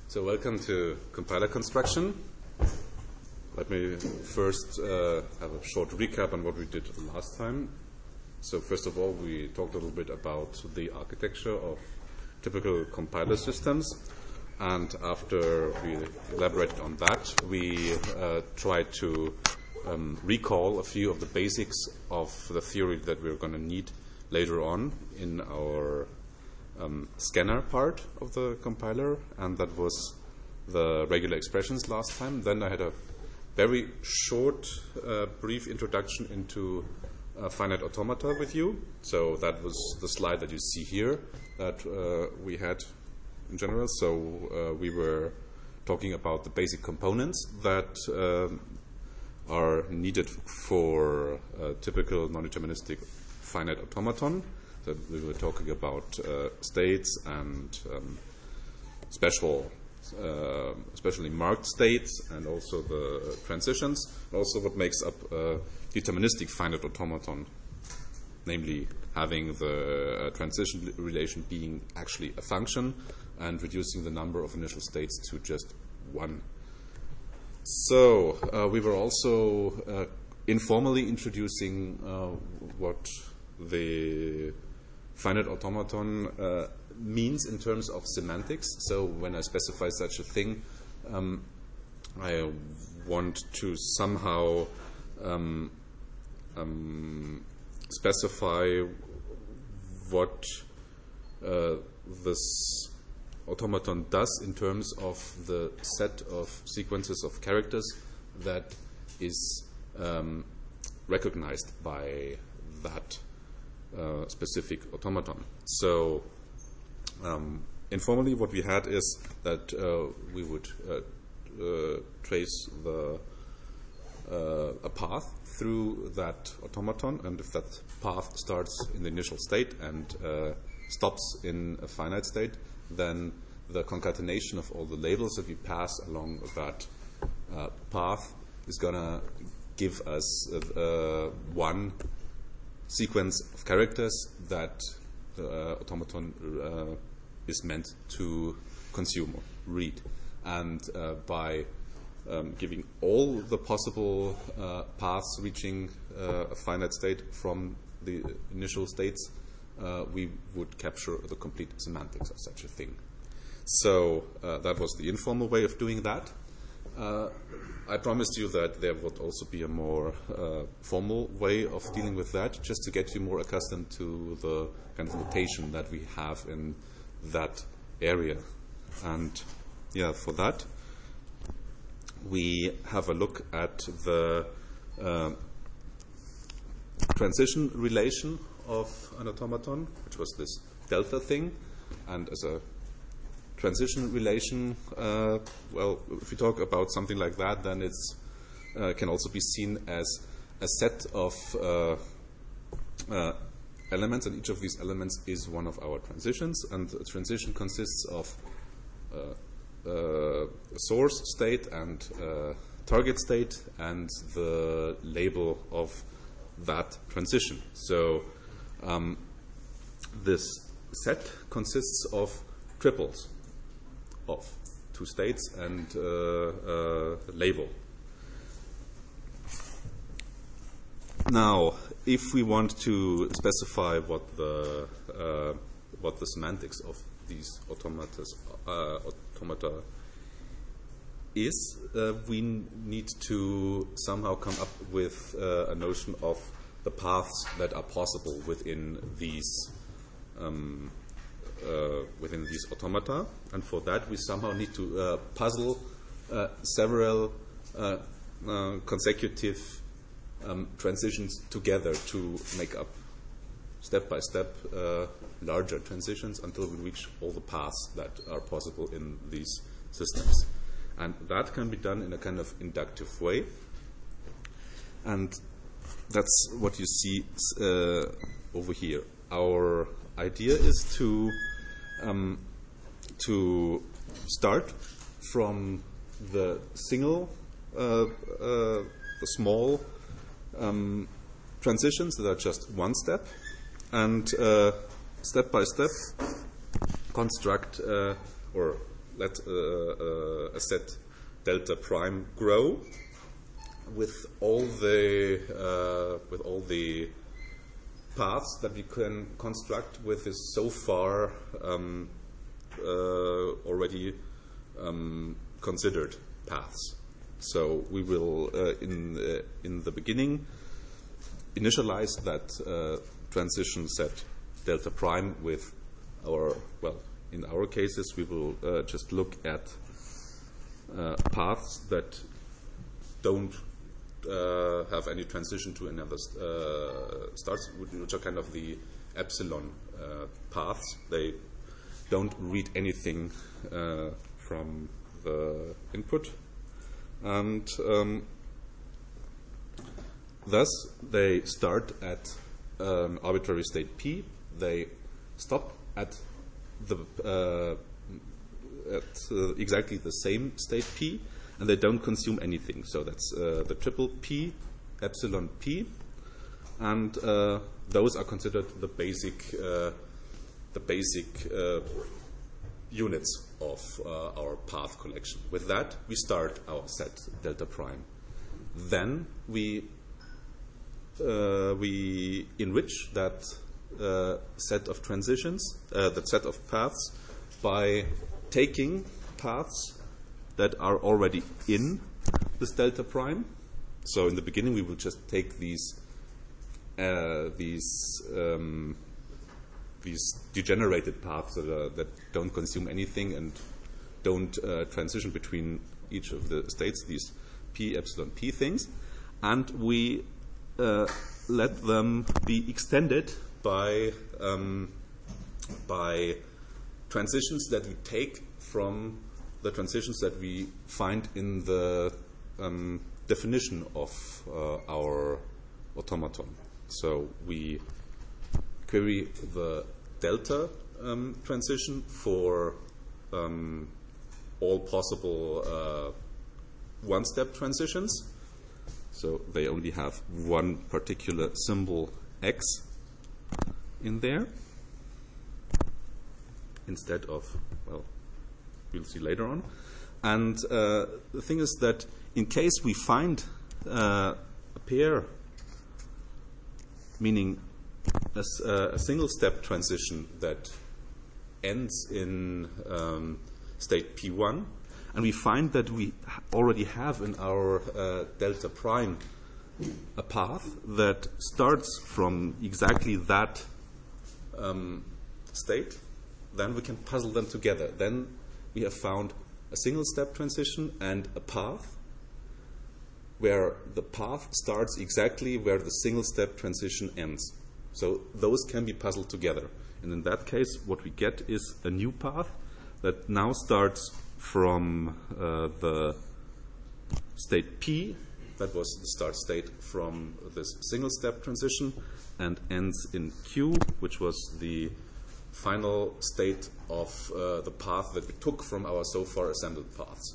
So welcome to compiler construction. Let me first have a short recap on what we did last time. So first of all, we talked a little bit about the architecture of typical compiler systems. And after we elaborated on that, we tried to recall a few of the basics of the theory that we're going to need later on in our scanner part of the compiler, and that was the regular expressions last time. Then I had a very short, brief introduction into finite automata with you. So that was the slide that you see here that we had in general. So we were talking about the basic components that are needed for a typical non-deterministic finite automaton. So we were talking about states and especially marked states, and also the transitions, and also what makes up a deterministic finite automaton, namely having the transition relation being actually a function and reducing the number of initial states to just one. So we were also informally introducing what the finite automaton means in terms of semantics. So when I specify such a thing, I want to somehow specify what this automaton does in terms of the set of sequences of characters that is recognized by that specific automaton. So informally what we had is that we would trace a path through that automaton, and if that path starts in the initial state and stops in a finite state, then the concatenation of all the labels that we pass along that path is going to give us one sequence of characters that the automaton is meant to consume or read. And by giving all the possible paths reaching a finite state from the initial states, we would capture the complete semantics of such a thing. So that was the informal way of doing that. I promised you that there would also be a more formal way of dealing with that, just to get you more accustomed to the kind of notation that we have in that area. And yeah, for that, we have a look at the transition relation of an automaton, which was this delta thing. And as a transition relation, well, if we talk about something like that, then it's can also be seen as a set of elements, and each of these elements is one of our transitions. And a transition consists of source state and target state and the label of that transition. So this set consists of triples of two states and label. Now, if we want to specify what the semantics of these automata is, we need to somehow come up with a notion of the paths that are possible within these automata, and for that we somehow need to puzzle several consecutive transitions together to make up step by step larger transitions until we reach all the paths that are possible in these systems. And that can be done in a kind of inductive way, and that's what you see over here. Our idea is to start from the single, the small transitions that are just one step, and step by step construct or let a set delta prime grow with all the paths that we can construct with this so far already considered paths. So we will in the beginning initialize that transition set delta prime with our, well, in our cases we will just look at paths that don't have any transition to another starts, which are kind of the epsilon paths. They don't read anything from the input, and thus they start at an arbitrary state p. They stop at the exactly the same state p, and they don't consume anything. So that's the triple p, epsilon p, and those are considered the basic units of our path collection. With that, we start our set delta prime. Then we enrich that set of transitions, that set of paths, by taking paths that are already in this delta prime. So in the beginning, we will just take these degenerated paths that don't consume anything and don't transition between each of the states, these p, epsilon, p things, and we let them be extended by transitions that we take from the transitions that we find in the definition of our automaton. So we query the delta transition for all possible one-step transitions. So they only have one particular symbol x in there instead of, well, we'll see later on. And the thing is that in case we find a pair, meaning a single step transition that ends in state P1, and we find that we already have in our delta prime a path that starts from exactly that state, then we can puzzle them together. Then we have found a single step transition and a path where the path starts exactly where the single step transition ends. So those can be puzzled together. And in that case, what we get is a new path that now starts from the state P, that was the start state from this single step transition, and ends in Q, which was the final state of the path that we took from our so far assembled paths.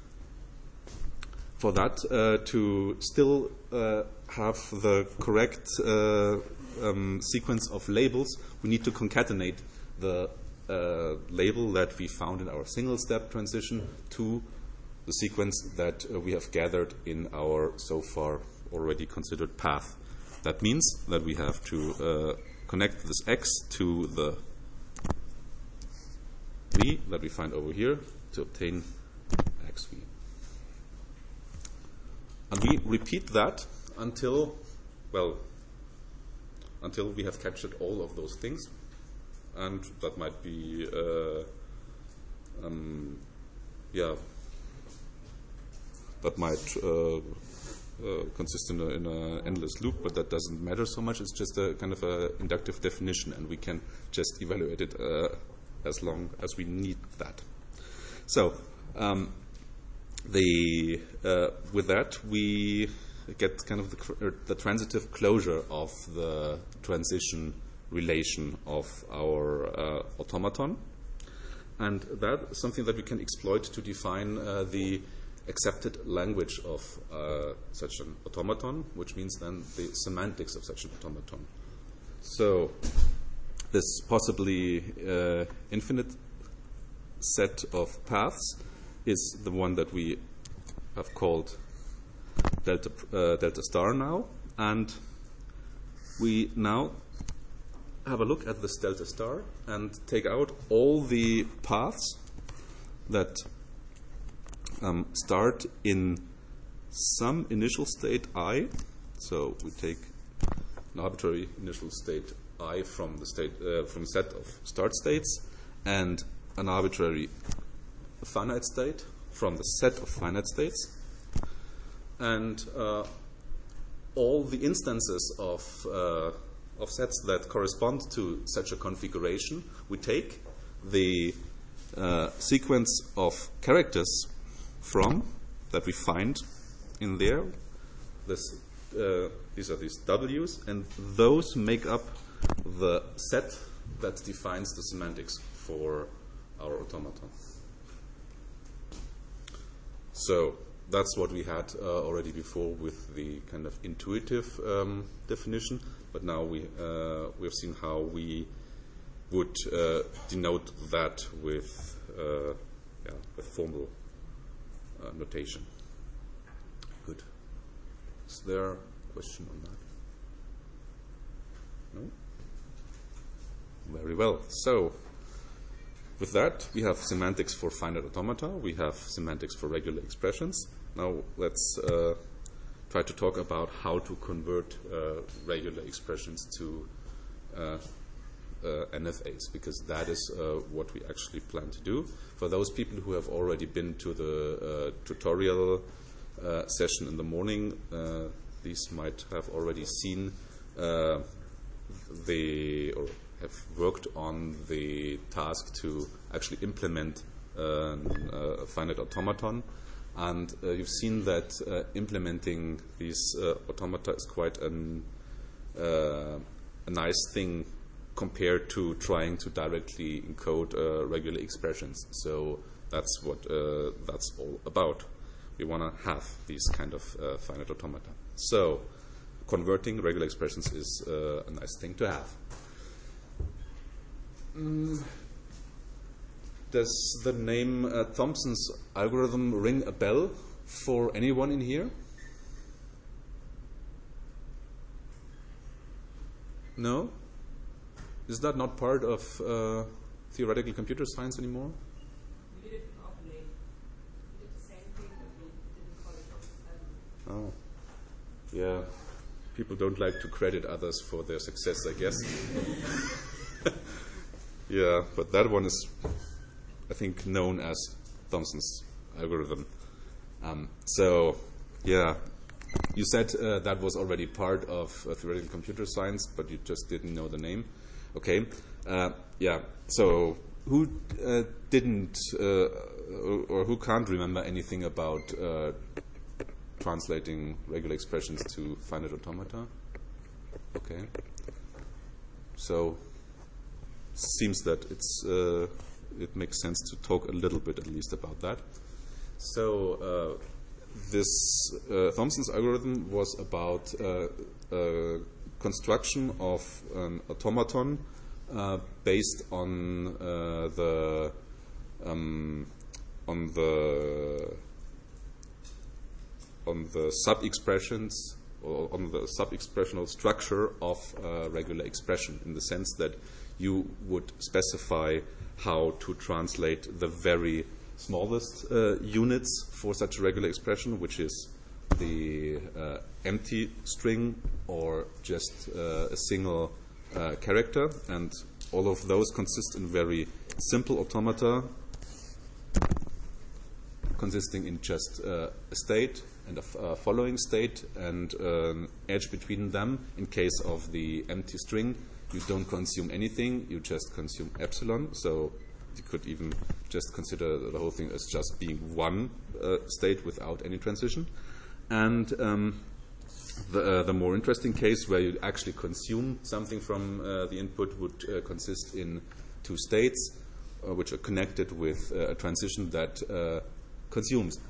For that, to still have the correct sequence of labels, we need to concatenate the label that we found in our single step transition to the sequence that we have gathered in our so far already considered path. That means that we have to connect this x to the v that we find over here to obtain xv. And we repeat that until we have captured all of those things. And that might be, that might consist in an endless loop, but that doesn't matter so much. It's just a kind of a inductive definition, and we can just evaluate it as long as we need that. So with that, we get kind of the transitive closure of the transition relation of our automaton. And that's something that we can exploit to define the accepted language of such an automaton, which means then the semantics of such an automaton. So this possibly infinite set of paths is the one that we have called delta star now, and we now have a look at this delta star and take out all the paths that start in some initial state I. So we take an arbitrary initial state I from the set of start states, and an arbitrary finite state from the set of finite states, and all the instances of sets that correspond to such a configuration. We take the sequence of characters from that we find in there. These are these W's, and those make up the set that defines the semantics for our automaton. So that's what we had already before with the kind of intuitive definition, but now we have seen how we would denote that with a formal notation. Good. Is there a question on that? No? Very well. So with that, we have semantics for finite automata. We have semantics for regular expressions. Now let's try to talk about how to convert regular expressions to NFAs, because that is what we actually plan to do. For those people who have already been to the tutorial session in the morning, these might have already seen or have worked on the task to actually implement a finite automaton. And you've seen that implementing these automata is quite a nice thing compared to trying to directly encode regular expressions. So that's what that's all about. We want to have these kind of finite automata. So converting regular expressions is a nice thing to have. Does the name Thompson's algorithm ring a bell for anyone in here? No? Is that not part of theoretical computer science anymore? We did it in OpenLane. We did the same thing, but we didn't call it Thompson's algorithm. Yeah. People don't like to credit others for their success, I guess. Yeah, but that one is, I think, known as Thompson's algorithm. So, yeah, you said that was already part of theoretical computer science, but you just didn't know the name. Okay. Yeah. So, who didn't or who can't remember anything about translating regular expressions to finite automata? Okay. So, seems that it makes sense to talk a little bit at least about that. So this Thompson's algorithm was about construction of an automaton based on the sub-expressions or on the sub-expressional structure of a regular expression, in the sense that you would specify how to translate the very smallest units for such a regular expression, which is the empty string or just a single character. And all of those consist in very simple automata consisting in just a state and a following state and an edge between them. In case of the empty string, you don't consume anything, you just consume epsilon. So you could even just consider the whole thing as just being one state without any transition. And the more interesting case where you actually consume something from the input would consist in two states which are connected with a transition that consumes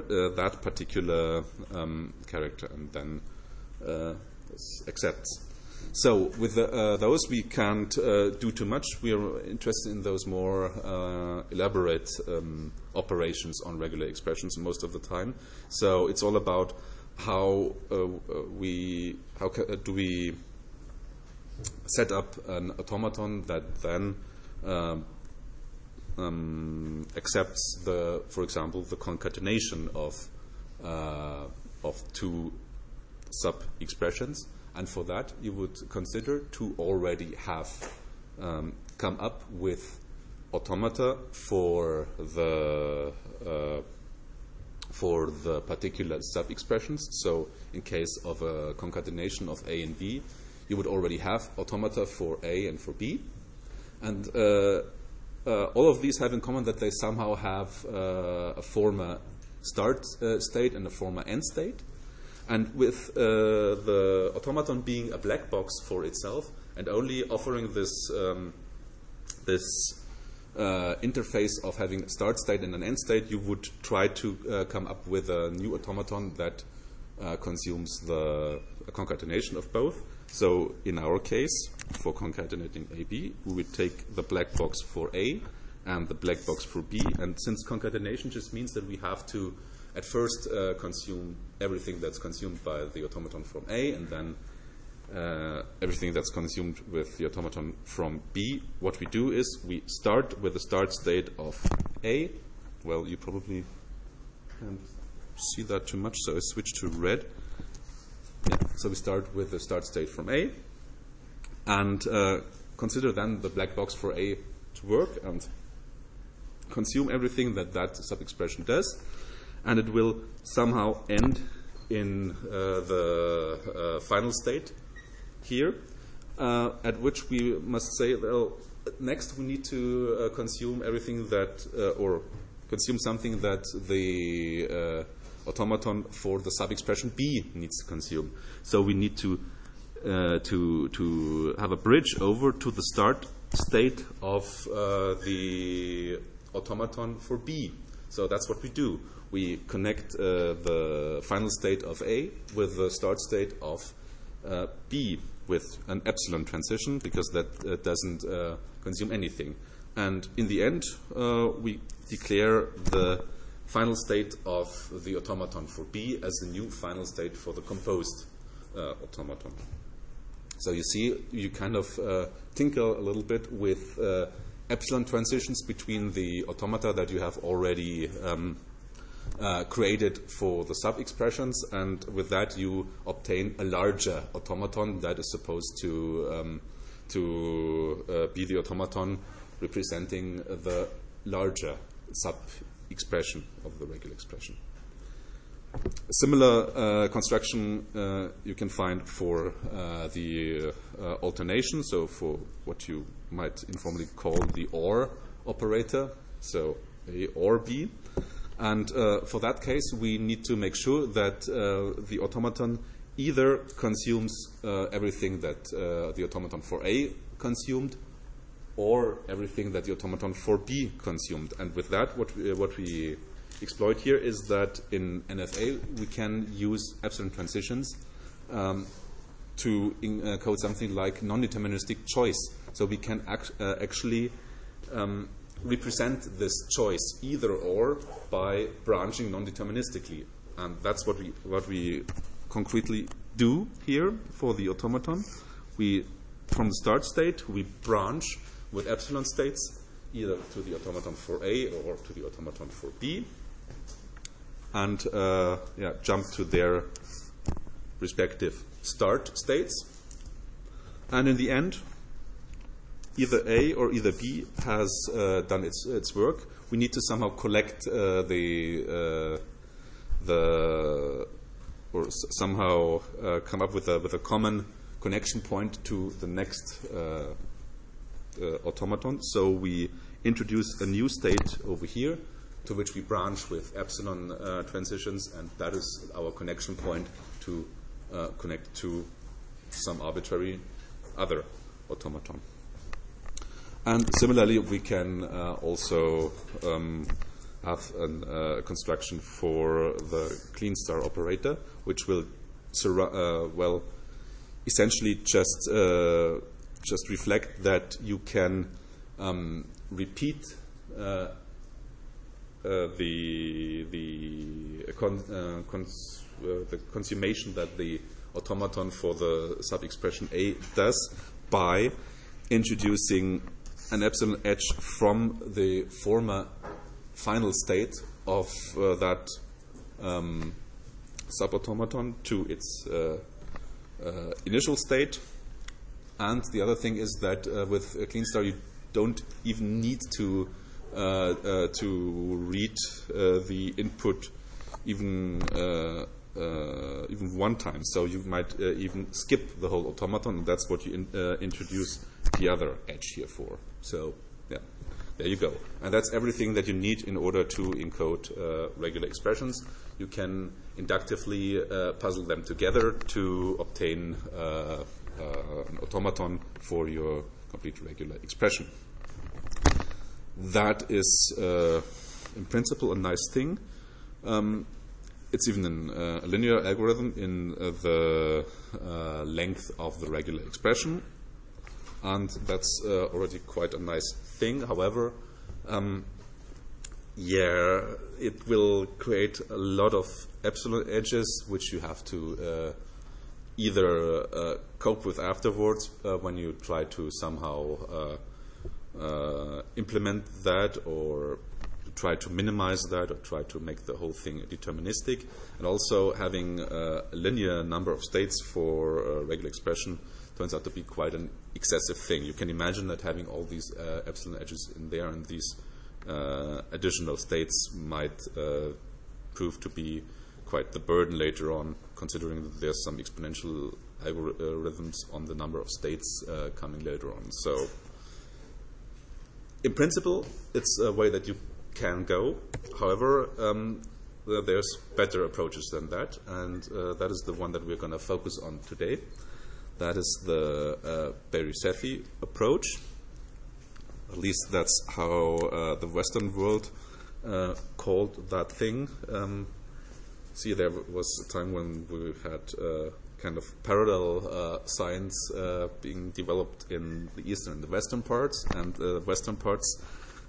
that particular character and then accepts. So with those we can't do too much. We are interested in those more elaborate operations on regular expressions most of the time. So it's all about how do we set up an automaton that then accepts for example, the concatenation of two sub-expressions. And for that, you would consider to already have come up with automata for the particular sub-expressions. So, in case of a concatenation of A and B, you would already have automata for A and for B. And all of these have in common that they somehow have a former start state and a former end state. And with the automaton being a black box for itself and only offering this interface of having a start state and an end state, you would try to come up with a new automaton that consumes a concatenation of both. So in our case, for concatenating AB, we would take the black box for A and the black box for B. And since concatenation just means that we have to at first consume everything that's consumed by the automaton from A, and then everything that's consumed with the automaton from B. What we do is we start with the start state of A. Well, you probably can't see that too much, so I switch to red. Yeah. So we start with the start state from A, and consider then the black box for A to work and consume everything that sub-expression does. And it will somehow end in the final state here, at which we must say, well, next we need to consume everything that, or consume something that the automaton for the sub-expression B needs to consume. So we need to have a bridge over to the start state of the automaton for B. So that's what we do. We connect the final state of A with the start state of B with an epsilon transition, because that doesn't consume anything. And in the end, we declare the final state of the automaton for B as the new final state for the composed automaton. So you see, you kind of tinkle a little bit with epsilon transitions between the automata that you have already created for the sub-expressions, and with that you obtain a larger automaton that is supposed to be the automaton representing the larger sub-expression of the regular expression. A similar construction you can find for the alternation, so for what you might informally call the OR operator, so A or B. And for that case, we need to make sure that the automaton either consumes everything that the automaton for A consumed, or everything that the automaton for B consumed. And with that, what we exploit here is that in NFA we can use epsilon transitions to encode something like non-deterministic choice. So we can actually represent this choice either or by branching non-deterministically, and that's what we concretely do here for the automaton. From the start state we branch with epsilon states either to the automaton for A or to the automaton for B, and jump to their respective start states, and in the end either A or either B has done its work. We need to somehow collect somehow come up with a common connection point to the next automaton. So we introduce a new state over here to which we branch with epsilon transitions, and that is our connection point to connect to some arbitrary other automaton. And similarly, we can also have a construction for the clean star operator, which will essentially just reflect that you can repeat the consummation that the automaton for the sub-expression A does by introducing an epsilon edge from the former final state of that subautomaton to its initial state. And the other thing is that with CleanStar you don't even need to read the input even one time. So you might even skip the whole automaton, and that's what you introduce the other edge here for. So yeah, there you go. And that's everything that you need in order to encode regular expressions. You can inductively puzzle them together to obtain an automaton for your complete regular expression. That is, in principle, a nice thing. It's even a linear algorithm in the length of the regular expression, and that's already quite a nice thing. However, it will create a lot of epsilon edges, which you have to either cope with afterwards when you try to somehow implement that, or try to minimize that, or try to make the whole thing deterministic. And also having a linear number of states for a regular expression turns out to be quite an excessive thing. You can imagine that having all these epsilon edges in there and these additional states might prove to be quite the burden later on, considering that there's some exponential algorithms on the number of states coming later on. So in principle, it's a way that you can go. However, there's better approaches than that, and that is the one that we're going to focus on today. That is the Berry-Sethi approach. At least that's how the Western world called that thing. See, there was a time when we had kind of parallel science being developed in the eastern and the western parts, and the western parts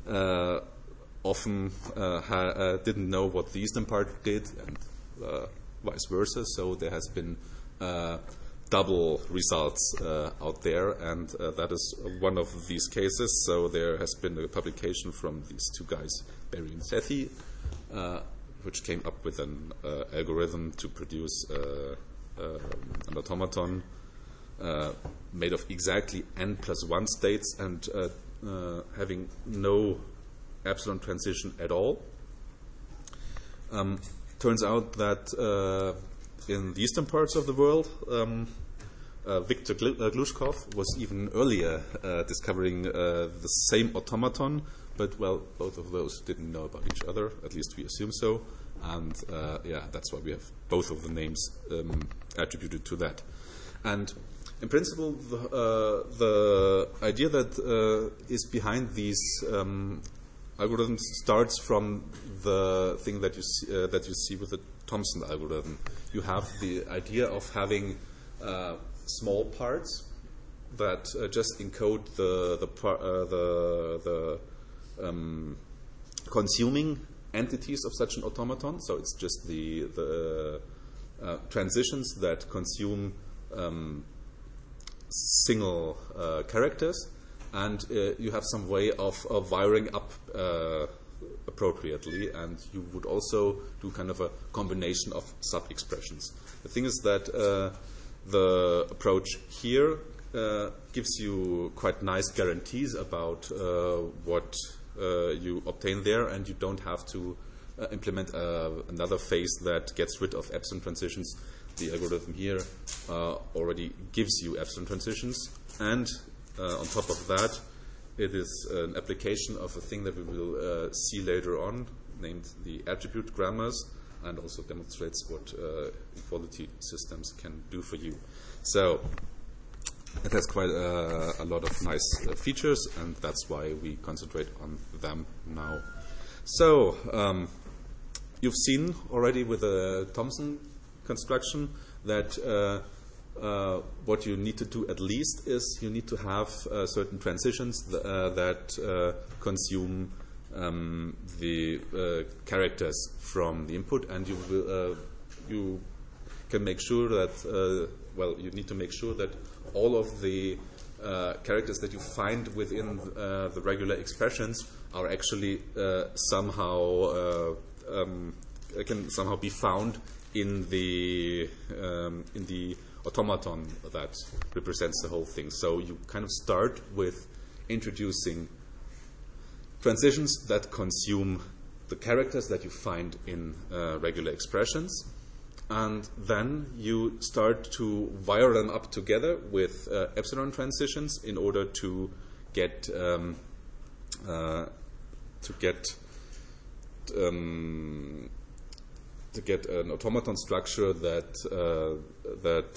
often didn't know what the eastern part did, and vice versa. So there has been double results out there, and that is one of these cases. So there has been a publication from these two guys, Berry and Sethi, which came up with an algorithm to produce an automaton made of exactly n+1 states and having no epsilon transition at all. Turns out that in the eastern parts of the world, Viktor Glushkov was even earlier discovering the same automaton, but, well, both of those didn't know about each other, at least we assume so, and that's why we have both of the names attributed to that. And in principle, the idea that is behind these algorithms starts from the thing that you see with the Thompson algorithm. You have the idea of having small parts that just encode the consuming entities of such an automaton. So it's just the transitions that consume single characters, and you have some way of wiring up appropriately, and you would also do kind of a combination of sub-expressions. The thing is that the approach here gives you quite nice guarantees about what you obtain there, and you don't have to implement another phase that gets rid of epsilon transitions. The algorithm here already gives you epsilon transitions, and on top of that, it is an application of a thing that we will see later on, named the attribute grammars, and also demonstrates what equality systems can do for you. So it has quite a lot of nice features, and that's why we concentrate on them now. So you've seen already with the Thompson construction that what you need to do at least is you need to have certain transitions that consume the characters from the input, and you can make sure that you need to make sure that all of the characters that you find within the regular expressions are actually can somehow be found in the automaton that represents the whole thing. So you kind of start with introducing transitions that consume the characters that you find in regular expressions, and then you start to wire them up together with epsilon transitions in order to get an automaton structure that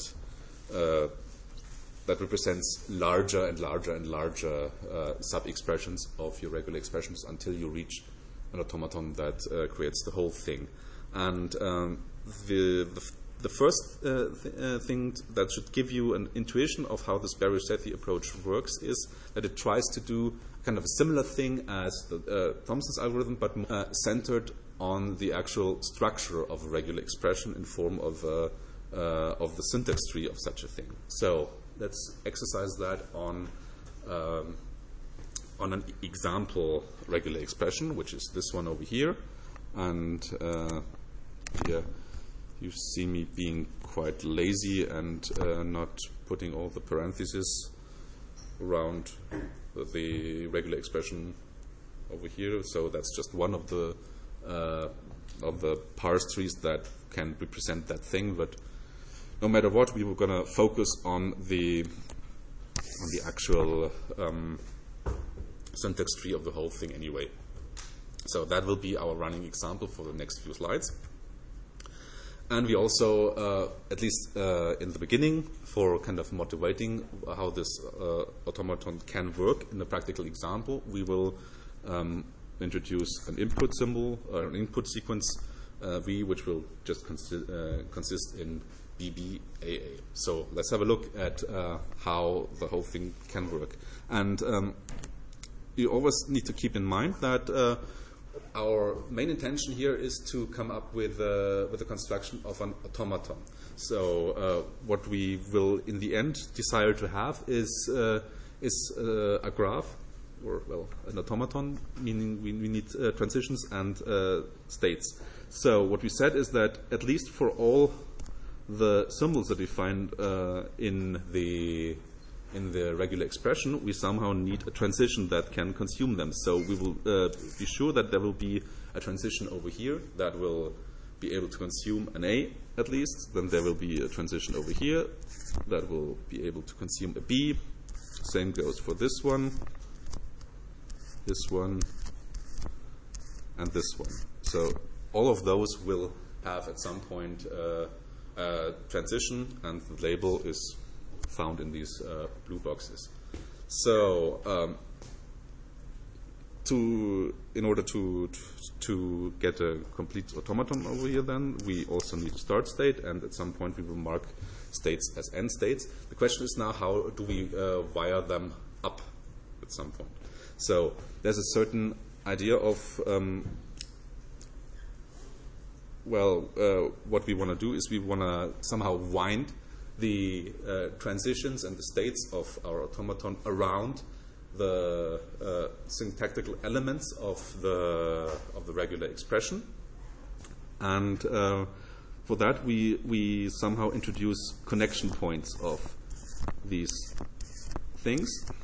represents larger and larger and larger sub-expressions of your regular expressions until you reach an automaton that creates the whole thing. And the first thing that should give you an intuition of how the Sperry-Sethi approach works is that it tries to do kind of a similar thing as the Thompson's algorithm, but centered on the actual structure of a regular expression in form of the syntax tree of such a thing. So let's exercise that on an example regular expression, which is this one over here. And here you see me being quite lazy and not putting all the parentheses around the regular expression over here. So that's just one of the parse trees that can represent that thing. But no matter what, we were going to focus on the actual syntax tree of the whole thing anyway. So that will be our running example for the next few slides. And we also, at least in the beginning, for kind of motivating how this automaton can work in a practical example, we will introduce an input symbol, or an input sequence V, which will just consist in BBAA. So let's have a look at how the whole thing can work. And you always need to keep in mind that our main intention here is to come up with a construction of an automaton. So what we will in the end desire to have is a graph, or an automaton, meaning we need transitions and states. So what we said is that at least for all the symbols that we find in the regular expression, we somehow need a transition that can consume them. So we will be sure that there will be a transition over here that will be able to consume an A at least. Then there will be a transition over here that will be able to consume a B. Same goes for this one, and this one. So all of those will have at some point a transition, and the label is found in these blue boxes. So in order to get a complete automaton over here, then we also need a start state, and at some point we will mark states as end states. The question is now, how do we wire them up at some point? So there's a certain idea of what we want to do is we want to somehow wind the transitions and the states of our automaton around the syntactical elements of the regular expression, and for that we somehow introduce connection points of these things.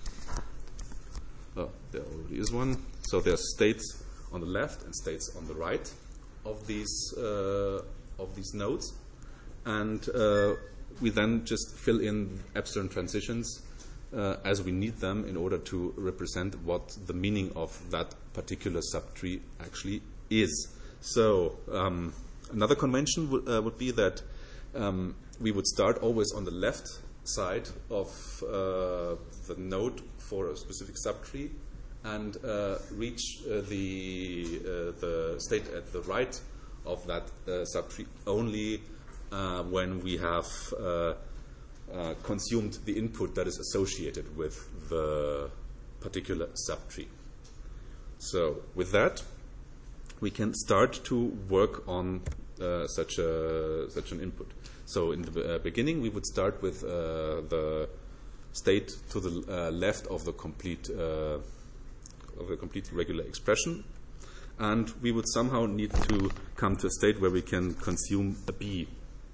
Oh, there already is one. So there's states on the left and states on the right of these nodes, and we then just fill in epsilon transitions as we need them in order to represent what the meaning of that particular subtree actually is. So another convention would be that we would start always on the left side of the node for a specific subtree and reach the state at the right of that subtree only when we have consumed the input that is associated with the particular subtree. So with that, we can start to work on such an input. So in the beginning, we would start with the state to the left of the complete regular expression, and we would somehow need to come to a state where we can consume a b.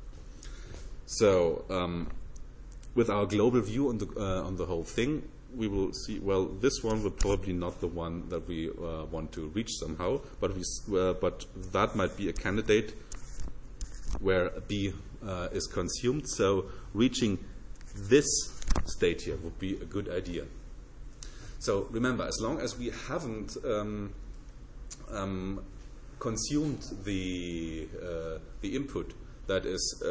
So with our global view on the whole thing, we will see, well, this one would probably not the one that we want to reach somehow, but that might be a candidate where b is consumed. So reaching this state here would be a good idea. So remember, as long as we haven't consumed the input that is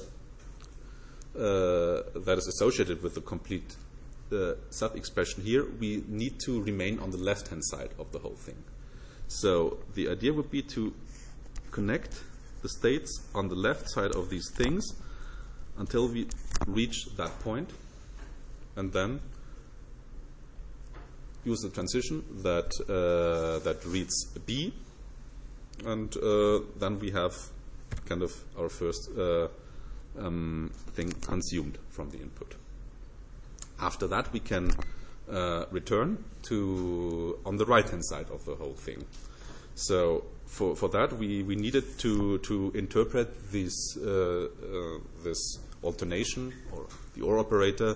associated with the complete sub-expression here, we need to remain on the left-hand side of the whole thing. So the idea would be to connect the states on the left side of these things until we reach that point, and then use the transition that reads b, and then we have kind of our first thing consumed from the input. After that, we can return to on the right-hand side of the whole thing. So for that, we needed to interpret this alternation or the OR operator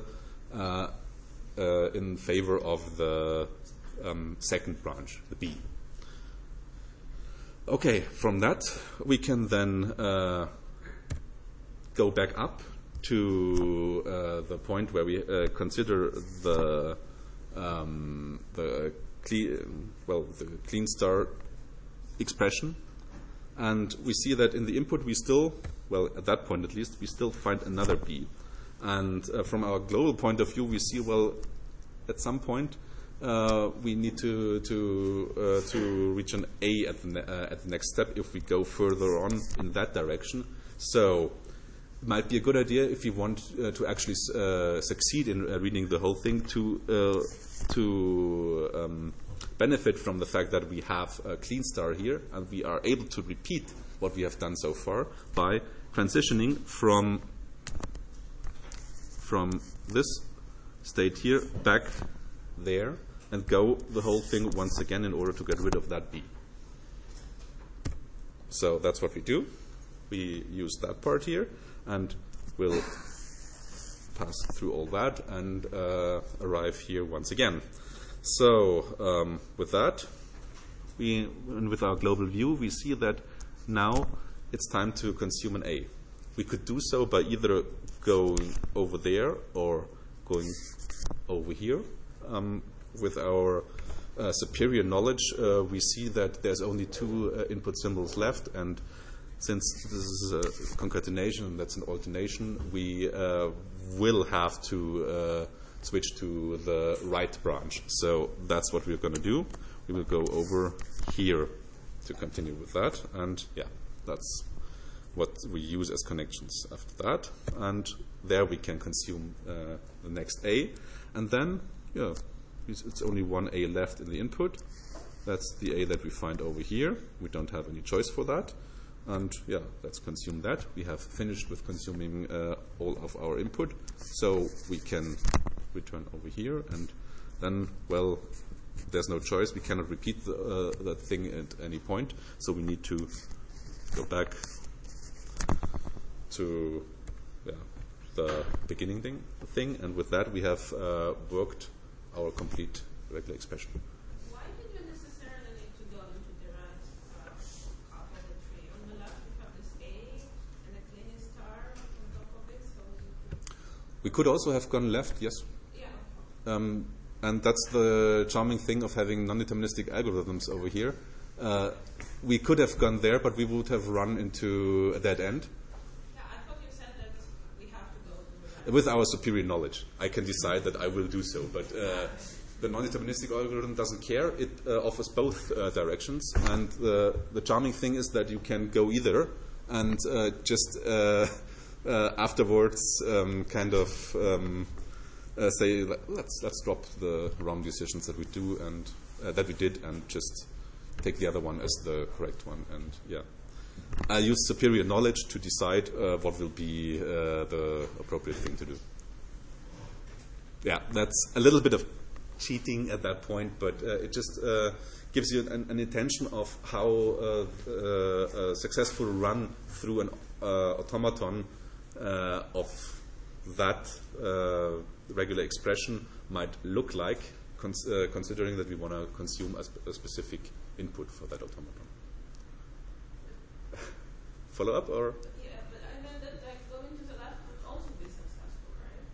in favor of the second branch, the b. Okay, from that we can then go back up to the point where we consider the clean star expression, and we see that in the input we still, well, at that point at least, we still find another b. And from our global point of view, we see, well, at some point we need to reach an a at the next step if we go further on in that direction. So it might be a good idea, if you want to actually succeed in reading the whole thing, to benefit from the fact that we have a clean star here, and we are able to repeat what we have done so far by transitioning from this state here back there and go the whole thing once again in order to get rid of that b. So that's what we do. We use that part here, and we'll pass through all that and arrive here once again. So with that, and with our global view, we see that now it's time to consume an a. We could do so by either going over there or going over here. With our superior knowledge, we see that there's only two input symbols left, and since this is a concatenation, that's an alternation, we will have to switch to the right branch. So that's what we're going to do. We will go over here to continue with that, and yeah, that's what we use as connections after that, and there we can consume the next a, and then yeah, it's only one a left in the input. That's the a that we find over here. We don't have any choice for that, and yeah, let's consume that. We have finished with consuming all of our input, so we can return over here, and then, well, there's no choice. We cannot repeat that thing at any point, so we need to go back to the beginning thing, and with that we have worked our complete regular expression. Why did you necessarily need to go into the right half of the tree? On the left we have this a and a clean star on top of it, so we could also have gone left, yes. Yeah. And that's the charming thing of having non-deterministic algorithms over here. We could have gone there, but we would have run into a dead end. Yeah, I thought you said that we have to go to the right. With our superior knowledge, I can decide that I will do so, but the non-deterministic algorithm doesn't care. It offers both directions, and the charming thing is that you can go either and just afterwards kind of say let's drop the wrong decisions that we do and that we did and just take the other one as the correct one. And yeah, I use superior knowledge to decide what will be the appropriate thing to do. Yeah, that's a little bit of cheating at that point, but it just gives you an intention of how a successful run through an automaton of that regular expression might look like, considering that we want to consume a specific input for that automaton. Follow up or? Yeah, but I meant that like going to the left would also be successful,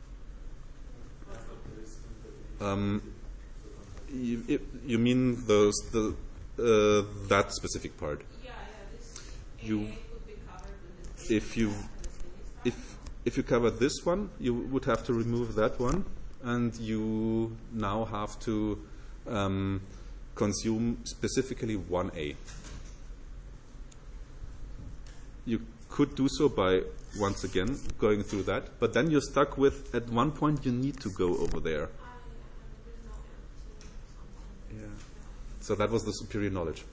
right? You mean that specific part? Yeah, this You- AA would be covered with this. If you cover this one, you would have to remove that one, and you now have to consume specifically 1A. You could do so by, once again, going through that, but then you're stuck with, at one point, you need to go over there. There's no empty something. So that was the superior knowledge.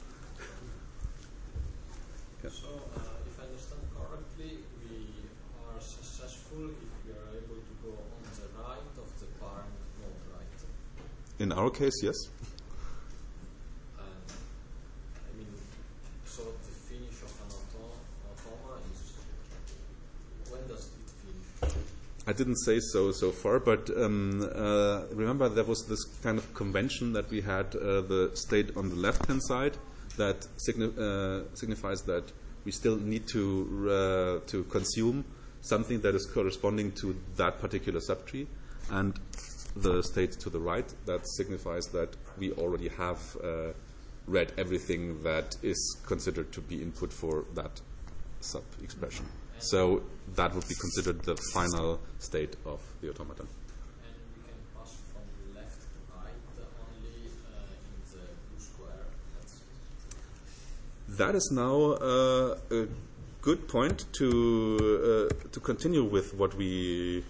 Yeah. So, if I understand correctly, we are successful if we are able to go on the right of the parent node, right? In our case, yes. I mean, so the finish of an automa is, when does it finish? I didn't say so far, but remember there was this kind of convention that we had the state on the left-hand side that signifies that we still need to consume something that is corresponding to that particular subtree, and the state to the right that signifies that we already have read everything that is considered to be input for that sub-expression. So that would be considered the final state of the automaton. And we can pass from left to right only in the blue square. That is now a good point to continue with what we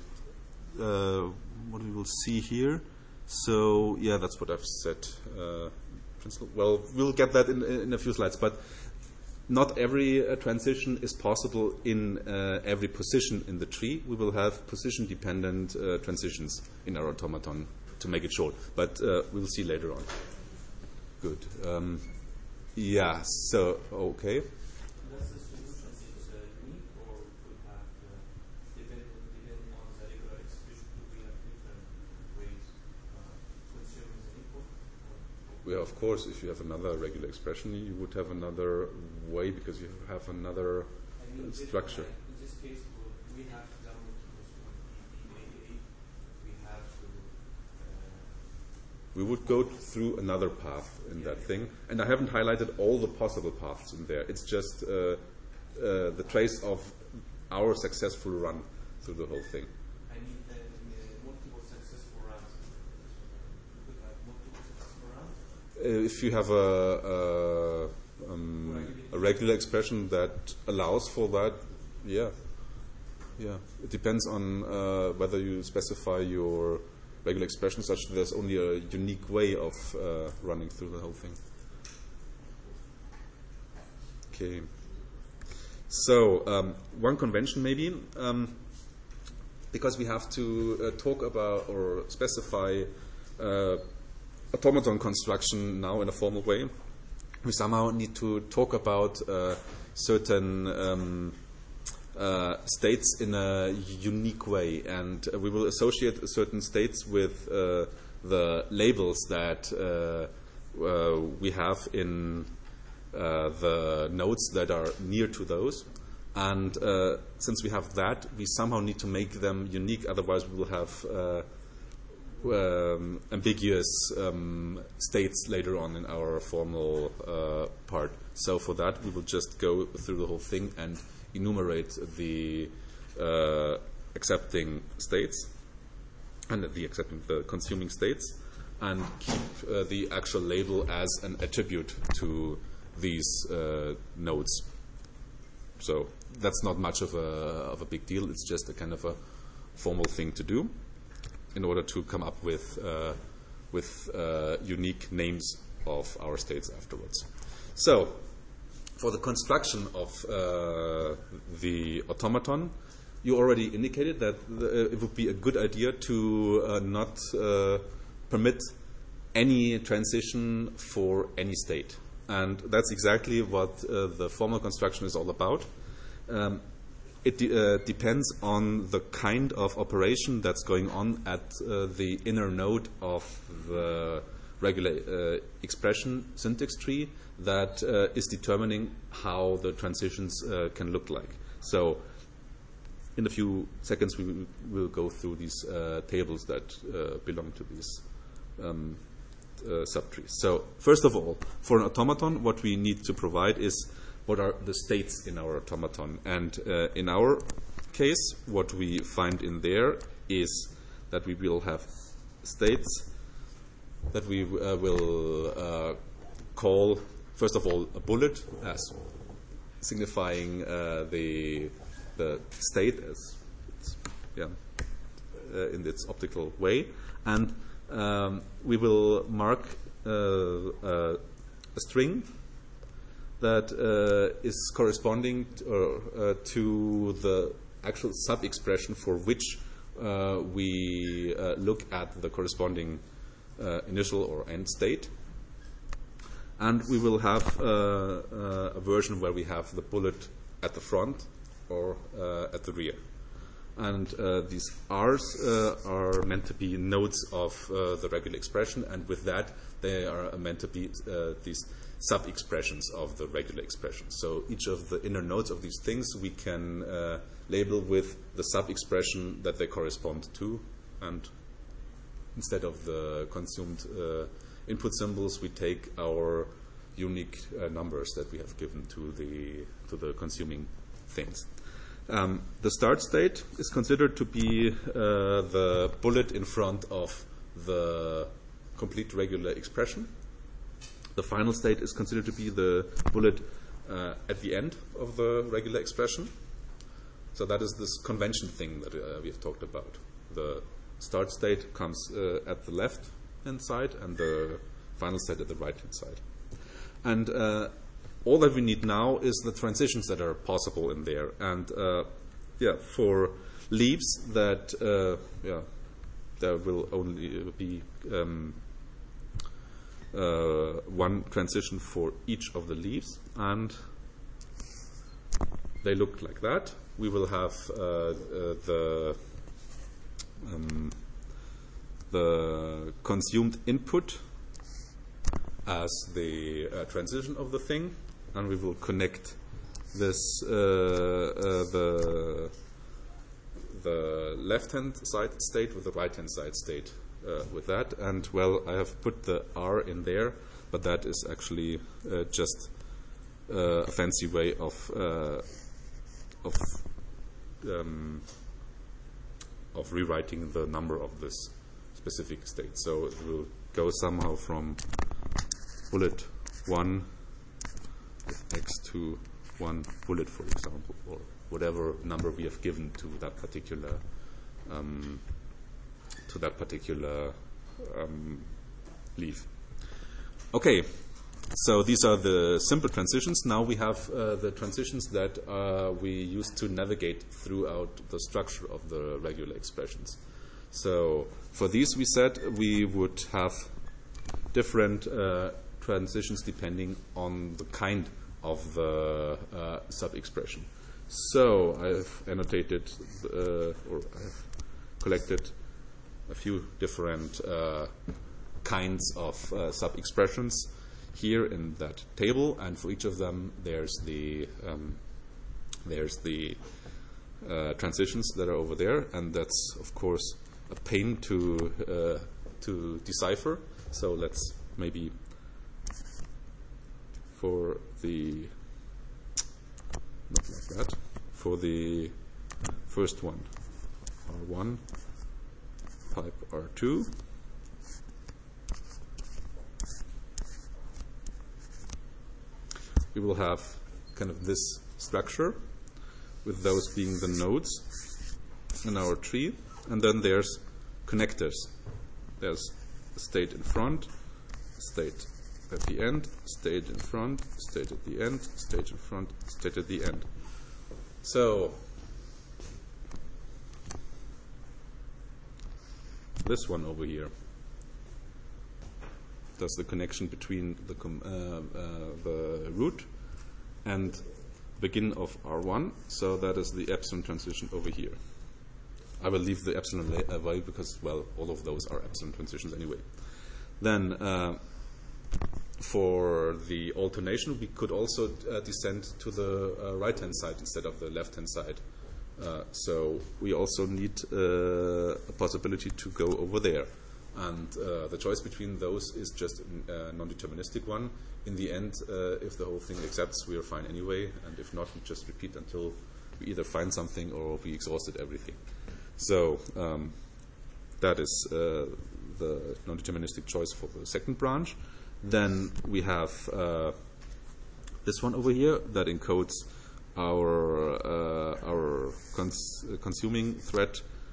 will see here. So yeah, that's what I've said. Well, we'll get that in a few slides, but not every transition is possible in every position in the tree. We will have position-dependent transitions in our automaton to make it short, but we'll see later on. Good. Yeah, so, okay. Does the solution is unique, or could have, depending on the regular expression, could we have different ways consuming the input? Well, of course, if you have another regular expression, you would have another way because you have another structure. In this case, we have to download DDAA. We have to. We would go through another path in that thing, and I haven't highlighted all the possible paths in there. It's just the trace of our successful run through the whole thing. I mean, multiple successful runs. We could have multiple successful runs. If you have a regular expression that allows for that, yeah. It depends on whether you specify your regular expression such that there's only a unique way of running through the whole thing. Okay. So one convention maybe, because we have to talk about or specify automaton construction now in a formal way, we somehow need to talk about certain states in a unique way, and we will associate certain states with the labels that we have in the nodes that are near to those. And since we have that, we somehow need to make them unique, otherwise we will have ambiguous states later on in our formal part. So for that, we will just go through the whole thing and enumerate the accepting states and the consuming states, and keep the actual label as an attribute to these nodes. So that's not much of a big deal. It's just a kind of a formal thing to do in order to come up with unique names of our states afterwards. So for the construction of the automaton, you already indicated that it would be a good idea to not permit any transition for any state. And that's exactly what the formal construction is all about. It depends on the kind of operation that's going on at the inner node of the regular expression syntax tree that is determining how the transitions can look like. So in a few seconds we will go through these tables that belong to these subtrees. So first of all, for an automaton, what we need to provide is what are the states in our automaton. And in our case, what we find in there is that we will have states that we will call, first of all, a bullet as signifying the state as in its optical way. And we will mark a string that is corresponding to the actual sub-expression for which we look at the corresponding initial or end state. And we will have a version where we have the bullet at the front or at the rear. And these R's are meant to be nodes of the regular expression, and with that they are meant to be these sub-expressions of the regular expression. So each of the inner nodes of these things we can label with the sub-expression that they correspond to, and instead of the consumed input symbols, we take our unique numbers that we have given to the consuming things. The start state is considered to be the bullet in front of the complete regular expression. The final state is considered to be the bullet at the end of the regular expression. So that is this convention thing that we have talked about. The start state comes at the left-hand side and the final state at the right-hand side. And all that we need now is the transitions that are possible in there. And for leaves that there will only be one transition for each of the leaves, and they look like that. We will have the consumed input as the transition of the thing, and we will connect this the left-hand side state with the right-hand side state with that. And well, I have put the R in there, but that is actually just a fancy way of rewriting the number of this specific state. So it will go somehow from bullet 1 with x to 1 bullet, for example, or whatever number we have given to that particular leaf. Okay, so these are the simple transitions. Now we have the transitions that we use to navigate throughout the structure of the regular expressions. So for these, we said we would have different transitions depending on the kind of the sub-expression. So I've annotated or I've collected a few different kinds of sub-expressions here in that table, and for each of them there's the transitions that are over there, and that's of course a pain to decipher. So let's maybe for the not like that. For the first one, R1, pipe R2. We will have kind of this structure, with those being the nodes in our tree. And then there's connectors. There's state in front, state at the end, state in front, state at the end, state in front, state at the end. So this one over here does the connection between the root and begin of R1. So that is the epsilon transition over here. I will leave the epsilon away because, well, all of those are epsilon transitions anyway. Then for the alternation, we could also descend to the right-hand side instead of the left-hand side. So we also need a possibility to go over there. And the choice between those is just a non-deterministic one. In the end, if the whole thing accepts, we are fine anyway. And if not, we just repeat until we either find something or we exhausted everything. So that is the non-deterministic choice for the second branch. Then we have this one over here that encodes our consuming thread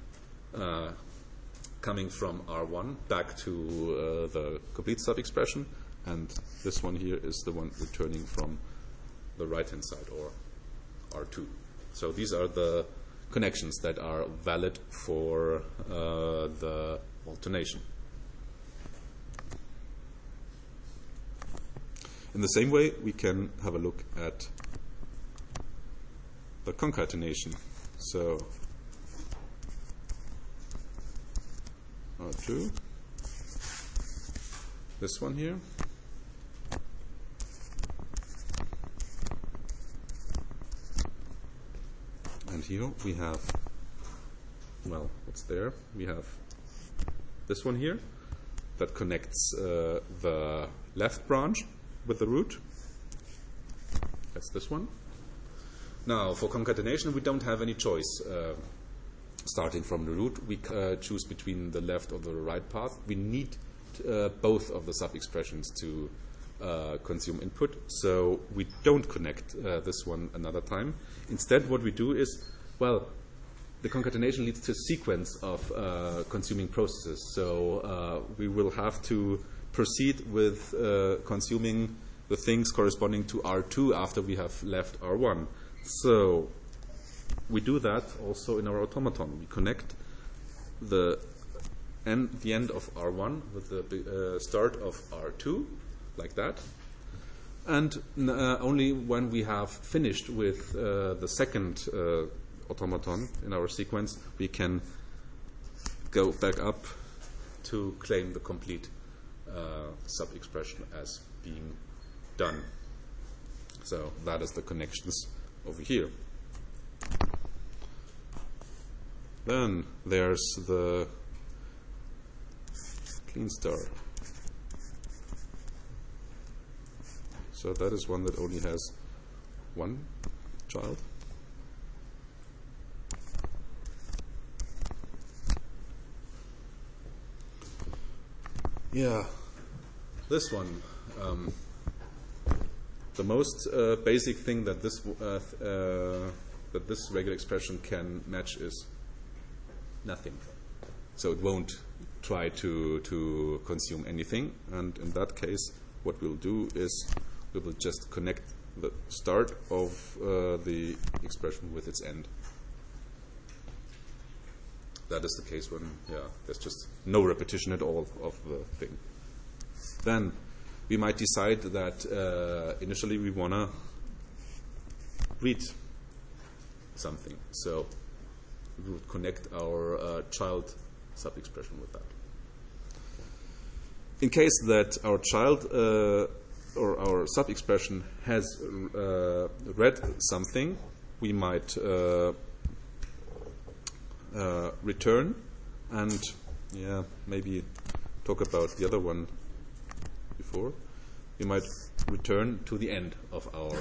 coming from R1 back to the complete sub-expression, and this one here is the one returning from the right-hand side, or R2. So these are the connections that are valid for the alternation. In the same way, we can have a look at the concatenation. So R2, this one here, and here we have, well, what's there? We have this one here that connects the left branch with the root. That's this one. Now, for concatenation, we don't have any choice. Starting from the root, we choose between the left or the right path. We need both of the sub-expressions to consume input, so we don't connect this one another time. Instead, what we do is, well, the concatenation leads to a sequence of consuming processes. So we will have to proceed with consuming the things corresponding to R2 after we have left R1. So we do that also in our automaton. We connect the end of R1 with the start of R2, like that. And only when we have finished with the second automaton in our sequence, we can go back up to claim the complete sub-expression as being done. So that is the connections over here. Then there's the clean star. So that is one that only has one child. Yeah, this one. The most basic thing that this regular expression can match is nothing. So it won't try to consume anything. And in that case, what we'll do is we will just connect the start of the expression with its end. That is the case when, there's just no repetition at all of the thing. Then we might decide that initially we want to read something. So we would connect our child sub-expression with that. In case that our child or our sub-expression has read something, we might return and maybe talk about the other one before. We might return to the end of our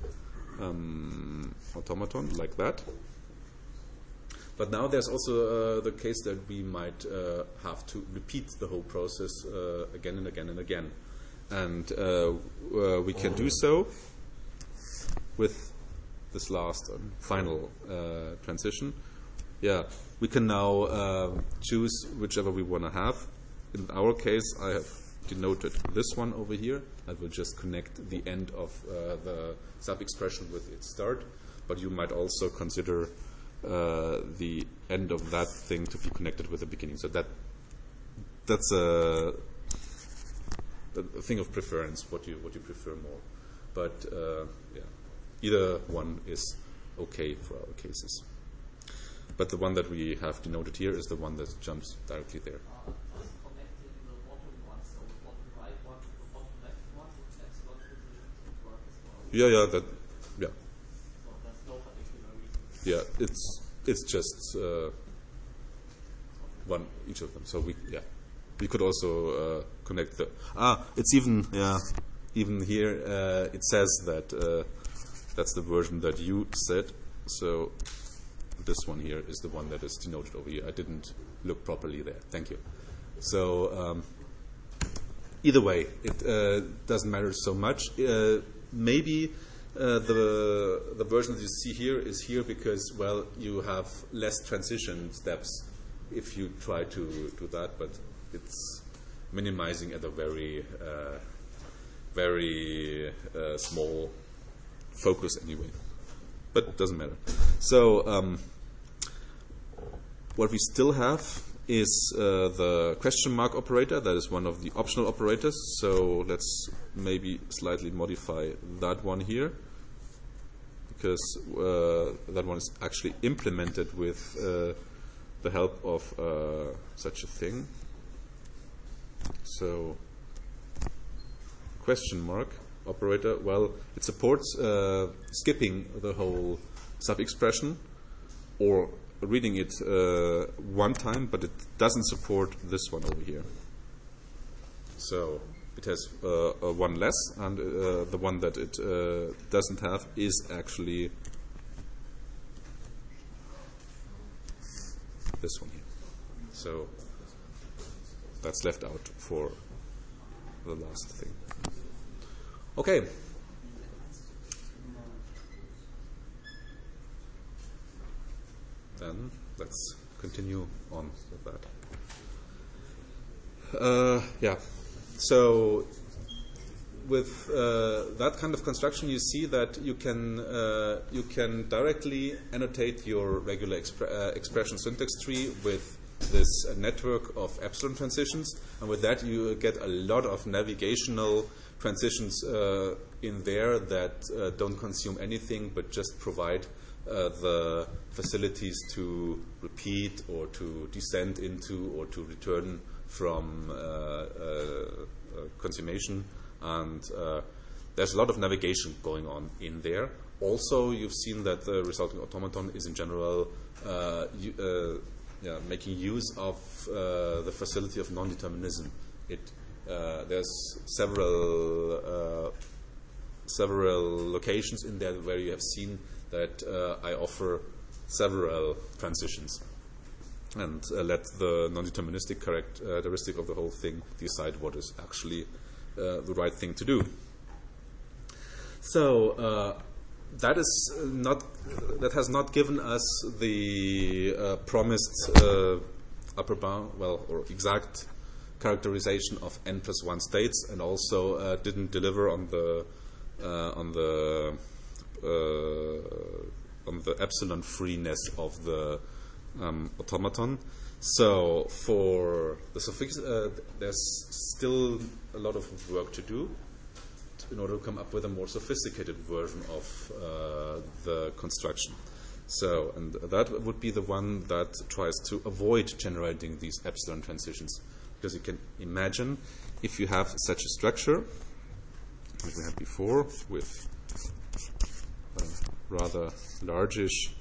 automaton like that. But now there's also the case that we might have to repeat the whole process again and again and again. And we can do so with this last final transition. Yeah, we can now choose whichever we want to have. In our case, I have denoted this one over here. I will just connect the end of the sub-expression with its start, but you might also consider the end of that thing to be connected with the beginning. So that's a thing of preference, what you prefer more. But yeah, either one is okay for our cases. But the one that we have denoted here is the one that jumps directly there. Just connecting the bottom one, so the bottom right one to the bottom left one, which epsilon positions would work as well. Yeah. So there's no particular reason. Yeah, it's just one each of them. So we could also connect the it's even here it says that that's the version that you said. So this one here is the one that is denoted over here. I didn't look properly there. Thank you. So either way, it doesn't matter so much. Maybe the version that you see here is here because, well, you have less transition steps if you try to do that, but it's minimizing at a very small focus anyway. But it doesn't matter. So what we still have is the question mark operator. That is one of the optional operators. So let's maybe slightly modify that one here, because that one is actually implemented with the help of such a thing. So question mark operator, well, it supports skipping the whole sub-expression or reading it one time, but it doesn't support this one over here. So it has one less, and the one that it doesn't have is actually this one here. So that's left out for the last thing. Okay. Then let's continue on with that. Yeah. So with that kind of construction, you see that you can directly annotate your regular expression syntax tree with this network of epsilon transitions, and with that you get a lot of navigational transitions in there that don't consume anything but just provide the facilities to repeat or to descend into or to return from consummation. And there's a lot of navigation going on in there. Also, you've seen that the resulting automaton is in general making use of the facility of non-determinism. There's several locations in there where you have seen that I offer several transitions and let the non-deterministic characteristic of the whole thing decide what is actually the right thing to do. So that has not given us the promised upper bound, or exact characterization of n+1 states, and also didn't deliver on the epsilon freeness of the automaton. So for the suffix, there's still a lot of work to do in order to come up with a more sophisticated version of the construction. So, and that would be the one that tries to avoid generating these epsilon transitions. Because you can imagine if you have such a structure, like we had before, with a rather largish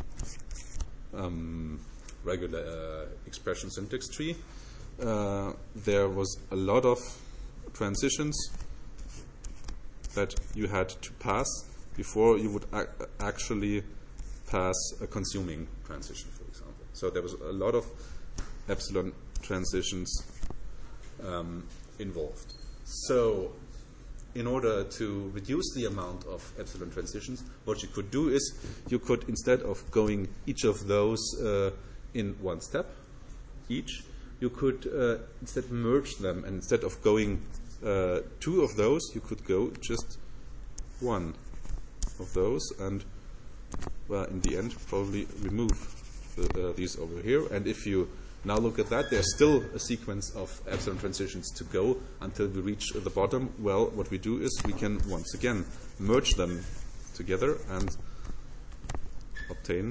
regular expression syntax tree, there was a lot of transitions that you had to pass before you would actually pass a consuming transition, for example. So there was a lot of epsilon transitions involved. So in order to reduce the amount of epsilon transitions, what you could do is you could, instead of going each of those in one step each, you could instead merge them, and instead of going two of those, you could go just one of those, and well, in the end, probably remove these over here. And if you now look at that, there's still a sequence of epsilon transitions to go until we reach the bottom. Well, what we do is we can once again merge them together and obtain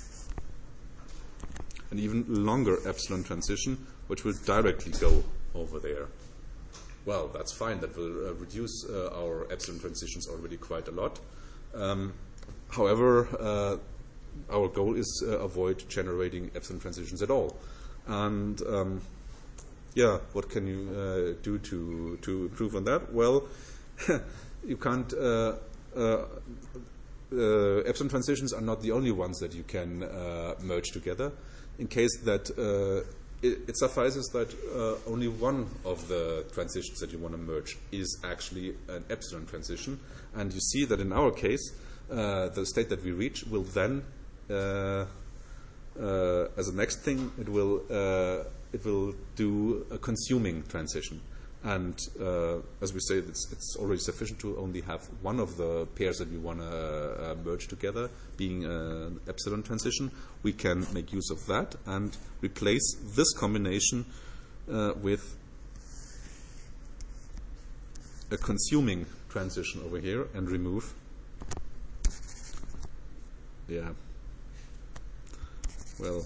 an even longer epsilon transition, which will directly go over there. Well, that's fine. That will reduce our epsilon transitions already quite a lot. However, our goal is avoid generating epsilon transitions at all. And what can you do to improve on that? Well, you can't. Epsilon transitions are not the only ones that you can merge together. In case that it suffices that only one of the transitions that you want to merge is actually an epsilon transition, and you see that in our case, the state that we reach will then, as a next thing, it will do a consuming transition. And as we say, it's already sufficient to only have one of the pairs that we want to merge together being an epsilon transition. We can make use of that and replace this combination with a consuming transition over here and remove. Well,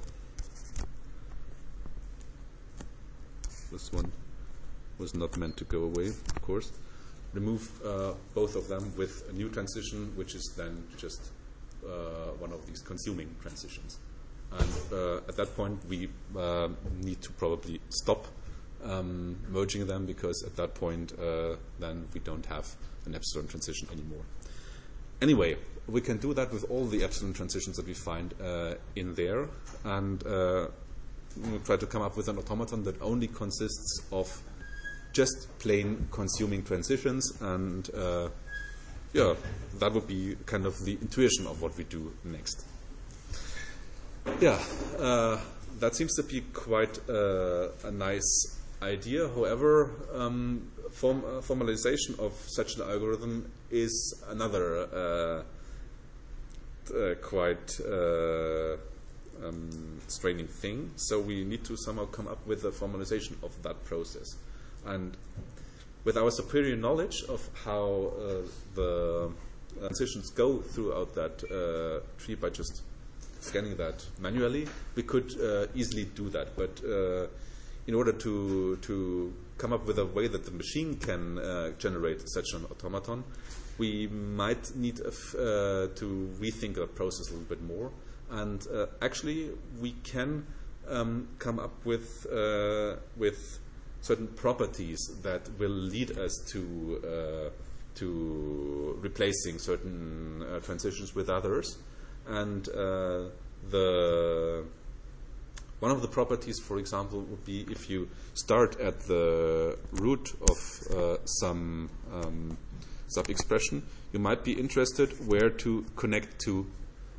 this one was not meant to go away, of course. Remove both of them with a new transition, which is then just one of these consuming transitions. And at that point, we need to probably stop merging them, because at that point, then we don't have an epsilon transition anymore. Anyway, we can do that with all the epsilon transitions that we find in there, and we'll try to come up with an automaton that only consists of just plain consuming transitions, and that would be kind of the intuition of what we do next. That seems to be quite a nice idea. However, formalization of such an algorithm is another quite straining thing. So we need to somehow come up with a formalization of that process. And with our superior knowledge of how the transitions go throughout that tree by just scanning that manually, we could easily do that. But in order to come up with a way that the machine can generate such an automaton, we might need to rethink the process a little bit more. And actually, we can come up with certain properties that will lead us to replacing certain transitions with others. And one of the properties, for example, would be if you start at the root of some sub-expression, you might be interested where to connect to,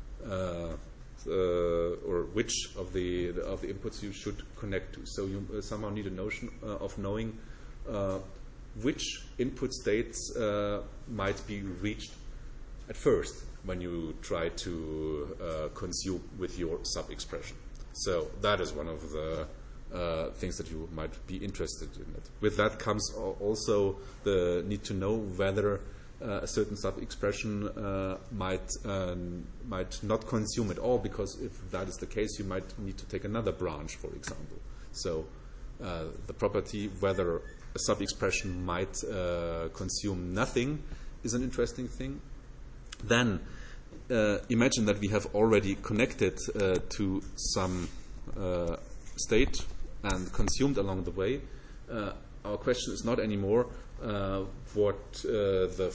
or which of the inputs you should connect to. So you somehow need a notion of knowing which input states might be reached at first when you try to consume with your sub-expression. So that is one of the things that you might be interested in. With that comes also the need to know whether a certain sub-expression might not consume at all, because if that is the case, you might need to take another branch, for example. So the property whether a sub-expression might consume nothing is an interesting thing. Then imagine that we have already connected to some state and consumed along the way. Our question is not anymore what the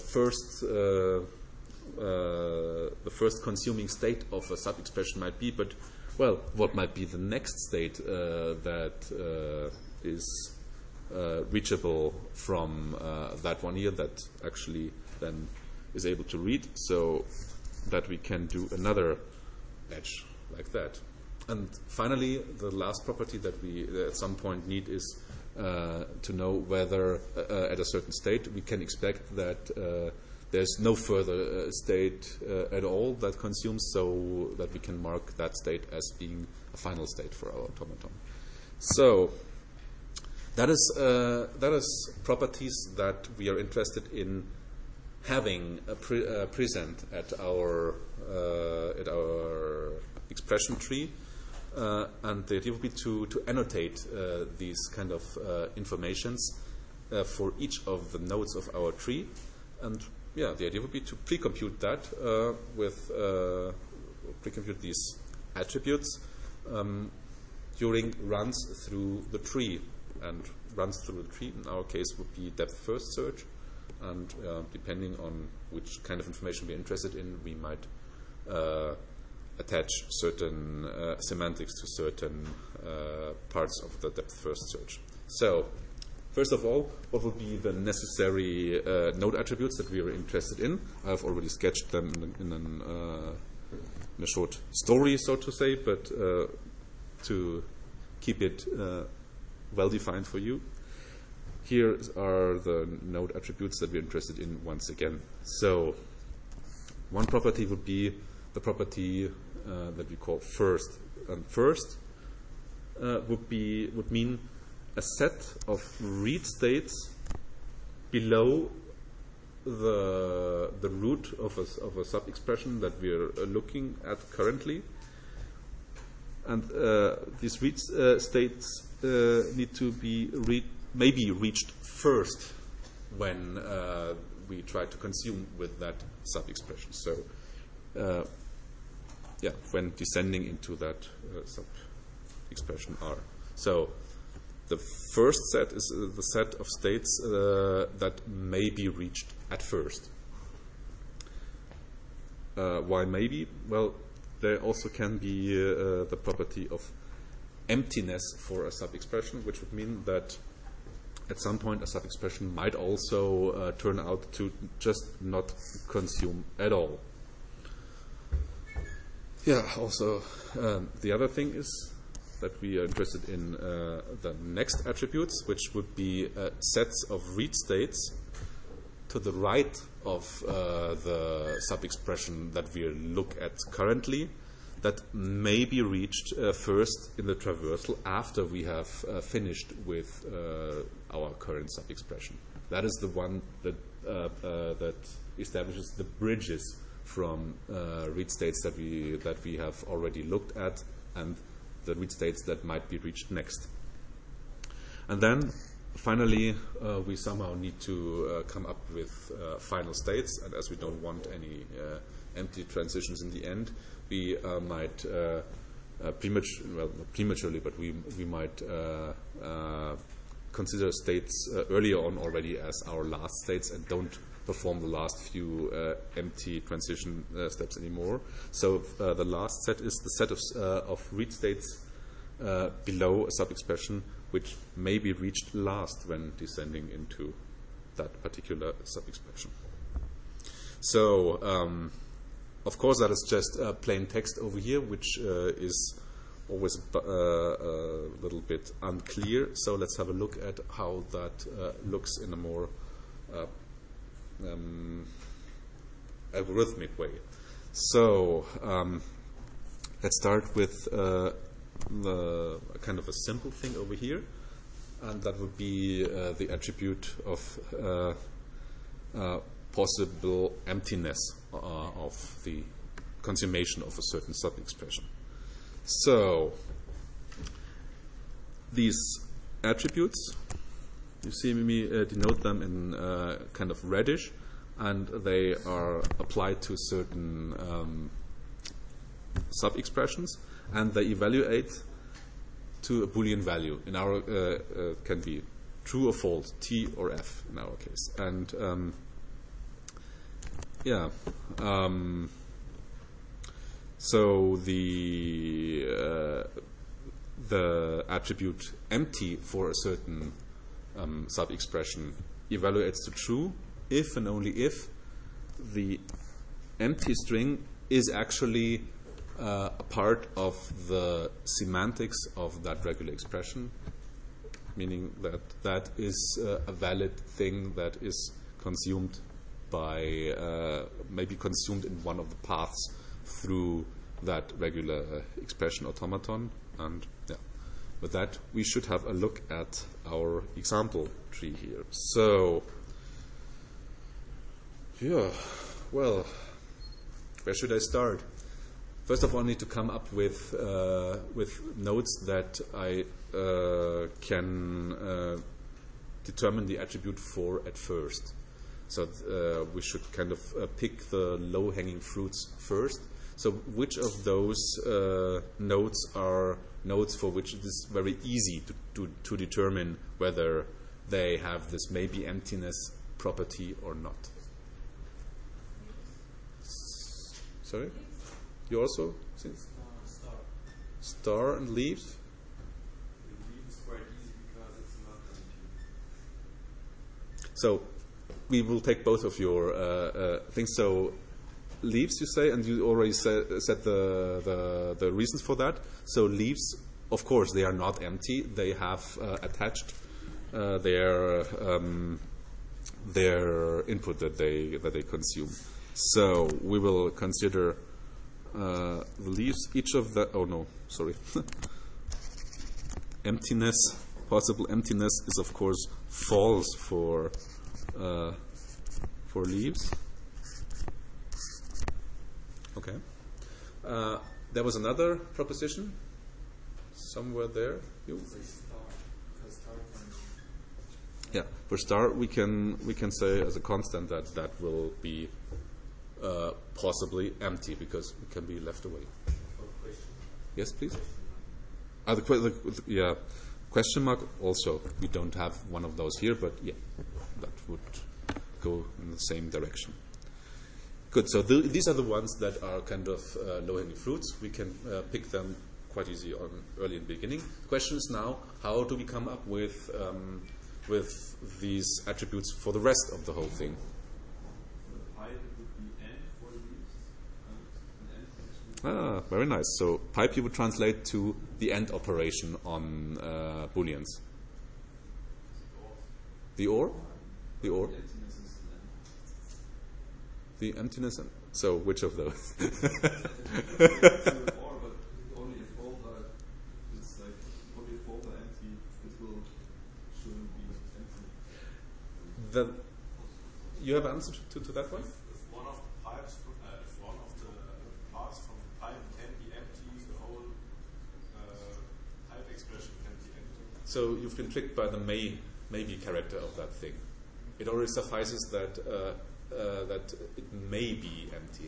first consuming state of a sub-expression might be, but what might be the next state that is reachable from that one here that actually then is able to read, so that we can do another edge like that. And finally, the last property that we at some point need is to know whether at a certain state we can expect that there's no further state at all that consumes, so that we can mark that state as being a final state for our automaton. So that is properties that we are interested in having present at our expression tree, and the idea would be to annotate these kind of informations for each of the nodes of our tree, and the idea would be to pre-compute that pre-compute these attributes during runs through the tree. And runs through the tree in our case would be depth first search, and depending on which kind of information we're interested in, we might attach certain semantics to certain parts of the depth first search. So first of all, what would be the necessary node attributes that we are interested in? I've already sketched them in a short story, so to say, but to keep it well defined for you, here are the node attributes that we're interested in once again. So one property would be the property that we call first. And first would mean a set of read states below the root of a sub-expression that we're looking at currently. And these read states need to be maybe reached first when we try to consume with that sub-expression. So, when descending into that sub-expression R. So, the first set is the set of states that may be reached at first. Why maybe? Well, there also can be the property of emptiness for a sub-expression, which would mean that at some point a sub-expression might also turn out to just not consume at all. Also the other thing is that we are interested in the next attributes, which would be sets of read states to the right of the sub-expression that we look at currently, that may be reached first in the traversal after we have finished with our current sub-expression. That is the one that that establishes the bridges from read states that we have already looked at and the read states that might be reached next. And then finally, we somehow need to come up with final states, and as we don't want any empty transitions in the end, we might prematurely, but we might consider states earlier on already as our last states and don't perform the last few empty transition steps anymore. So the last set is the set of read states below a sub-expression which may be reached last when descending into that particular sub-expression. So, of course, that is just plain text over here, which is always a little bit unclear. So let's have a look at how that looks in a more algorithmic way. So let's start with the kind of a simple thing over here, and that would be the attribute of possible emptiness of the consummation of a certain sub-expression. So these attributes, you see me denote them in kind of reddish, and they are applied to certain sub-expressions, and they evaluate to a Boolean value. In our can be true or false, T or F in our case. And so the attribute empty for a certain sub-expression evaluates to true if and only if the empty string is actually a part of the semantics of that regular expression, meaning that that is a valid thing that is consumed by, maybe consumed in one of the paths through that regular expression automaton. And yeah, with that, we should have a look at our example tree here. So, yeah, well, where should I start? First of all, I need to come up with nodes that I can determine the attribute for at first. So we should kind of pick the low-hanging fruits first. So which of those nodes are nodes for which it is very easy to determine whether they have this maybe emptiness property or not? Sorry? You also see? Star and leaves? The leaves quite easy because it's not empty. So we will take both of your things. So leaves, you say, and you already said the reasons for that. So leaves, of course, they are not empty. They have attached their input that they consume. So we will consider the leaves. Each of the emptiness, possible emptiness is of course false for leaves. Okay. There was another proposition somewhere there. You? Yeah, for star we can say as a constant that will be possibly empty because it can be left away. Yes, please. Yeah, question mark also. We don't have one of those here, but yeah, that would go in the same direction. Good. So these are the ones that are kind of low-hanging fruits. We can pick them quite easy early in the beginning. The question is now, how do we come up with these attributes for the rest of the whole thing? Very nice. So pipe you would translate to the AND operation on Booleans. The OR? The OR? The emptiness. So which of those? You have answered to that one? If one of the pipes, if one of the parts from the pipe can be empty, the whole pipe expression can be empty. So you've been tricked by the maybe character of that thing. It already suffices that that it may be empty.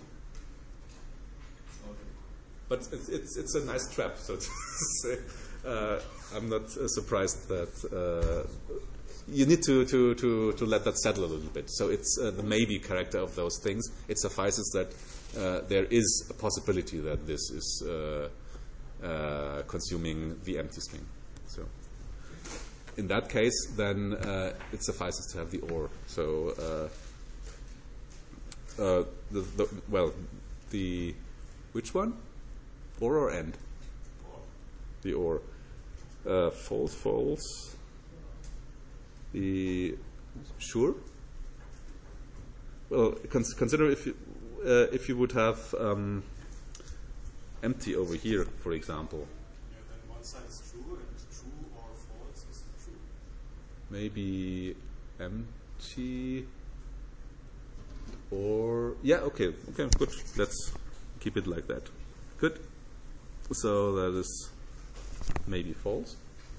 Okay. But it's a nice trap, so to say. I'm not surprised that you need to let that settle a little bit. So it's the maybe character of those things. It suffices that there is a possibility that this is consuming the empty string. So in that case, then it suffices to have the OR. So which one? OR or AND? Or The OR. False, false. The sure. Well, consider if you would have empty over here, for example. yeah, then one side is true, and true or false is true. Maybe empty or okay, good. Let's keep it like that. Good. So that is maybe false.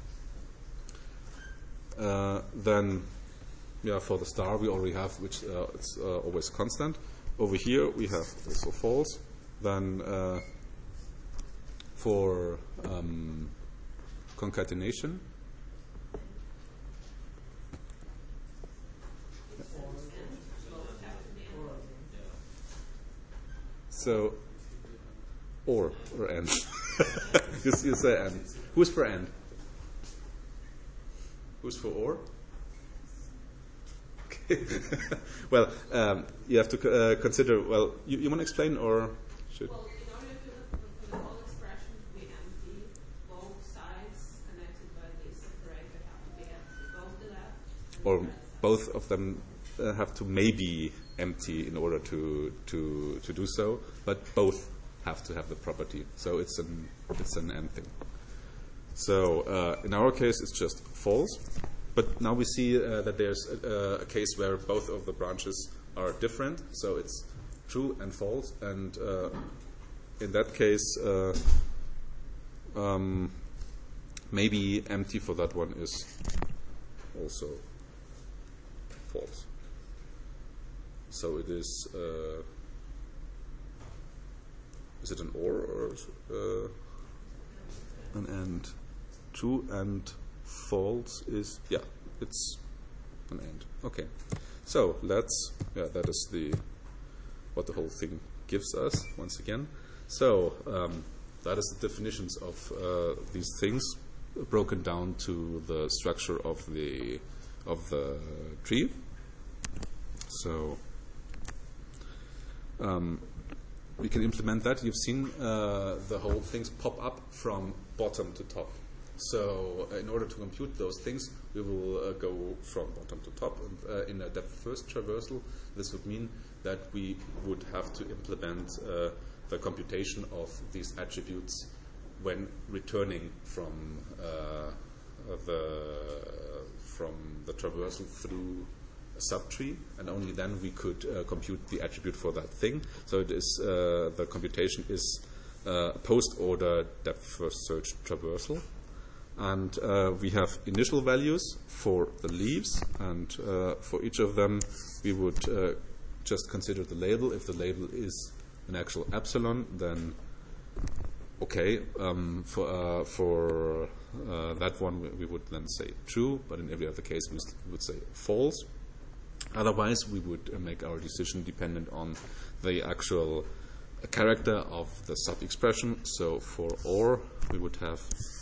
Then, for the star we already have, which it's always constant. Over here we have also false. Then for concatenation, so or AND. you say AND. Who's for AND? Who's for OR? Well, you have to consider. Well, you want to explain or should? Well, in order for the whole expression to be empty, both sides connected by this separator have to be empty, both the left and Or the right side. both of them have to maybe empty in order to do so, but both have to have the property. So it's an and thing. So in our case, it's just false. But now we see that there's a case where both of the branches are different. So it's true and false. And in that case, maybe empty for that one is also false. So it is it an or an and? True and false is, yeah, it's an and. Okay. So that is what the whole thing gives us once again. So that is the definitions of these things broken down to the structure of the tree. So we can implement that. You've seen the whole things pop up from bottom to top. So in order to compute those things, we will go from bottom to top. And, in a depth-first traversal, this would mean that we would have to implement the computation of these attributes when returning from the traversal through a subtree, and only then we could compute the attribute for that thing. So it is the computation is post-order depth-first search traversal. And we have initial values for the leaves, and for each of them we would just consider the label. If the label is an actual epsilon, then okay. For that one we would then say true, but in every other case we would say false. Otherwise we would make our decision dependent on the actual character of the sub-expression. So for or we would have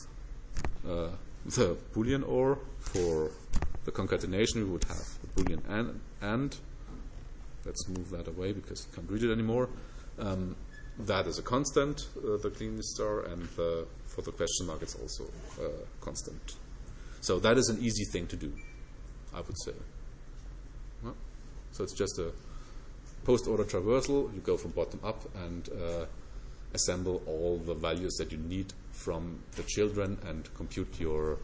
the Boolean or. For the concatenation we would have the Boolean and. Let's move that away because you can't read it anymore. That is a constant, the clean star, and for the question mark it's also constant. So that is an easy thing to do, I would say. Well, so it's just a post-order traversal. You go from bottom up and assemble all the values that you need from the children and compute your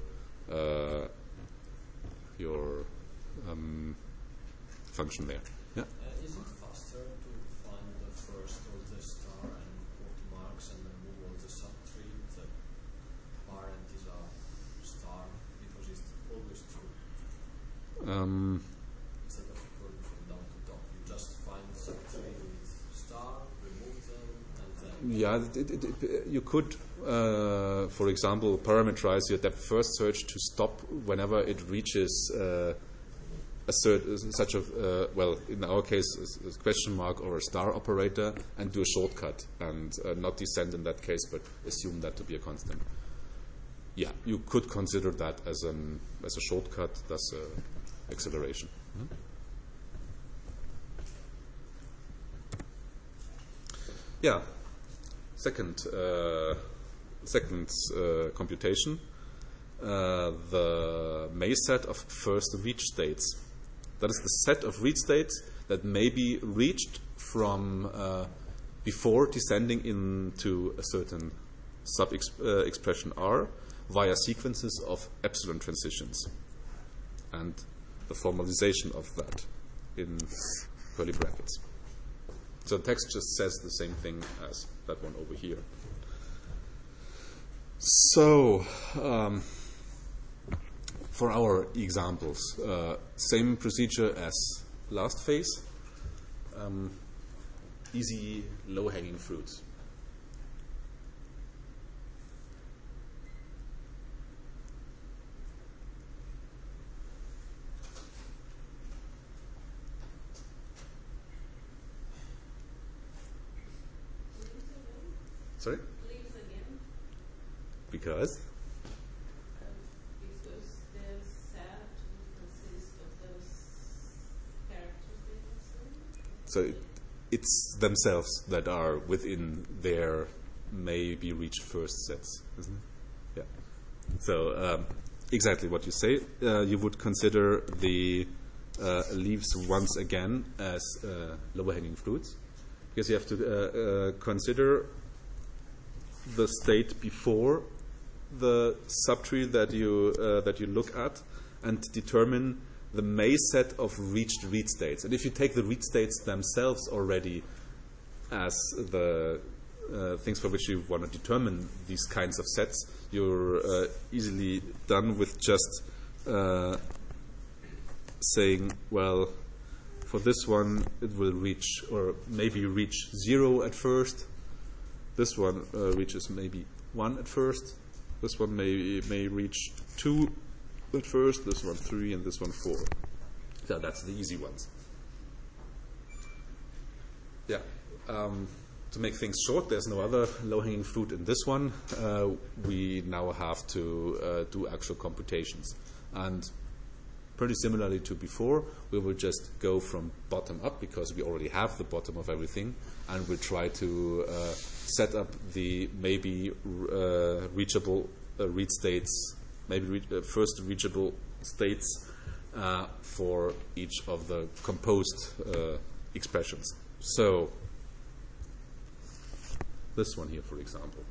function there. Yeah. Is it faster to find the first of the star and put marks and then move on the subtree? The parent is a star because it's always true. Instead of going from down to top, you just find the subtree with star, remove them, and then. Yeah, you could, for example, parameterize your depth first search to stop whenever it reaches such a well, in our case, a question mark or a star operator, and do a shortcut and not descend in that case, but assume that to be a constant. Yeah, you could consider that as a shortcut, thus acceleration. Yeah. Second computation, the May set of first reach states. That is the set of reach states that may be reached from before descending into a certain sub-expression R via sequences of epsilon transitions, and the formalization of that in curly brackets. So the text just says the same thing as that one over here. So, for our examples, same procedure as last phase. Easy, low-hanging fruits. Sorry? Leaves again. Because? Because the set would consist of those So it's themselves that are within their maybe reached first sets, isn't it? Yeah. So exactly what you say. You would consider the leaves once again as lower-hanging fruits, because you have to consider the state before the subtree that you look at, and determine the May set of reached read states. And if you take the read states themselves already as the things for which you want to determine these kinds of sets, you're easily done with just saying, well, for this one it will reach, or maybe reach 0 at first. This one reaches maybe 1 at first. This one may reach 2 at first. This one 3, and this one 4. So that's the easy ones. Yeah. To make things short, there's no other low-hanging fruit in this one. We now have to do actual computations. And pretty similarly to before, we will just go from bottom up, because we already have the bottom of everything, and we'll try to set up the maybe reachable read states, maybe first reachable states for each of the composed expressions. So this one here, for example.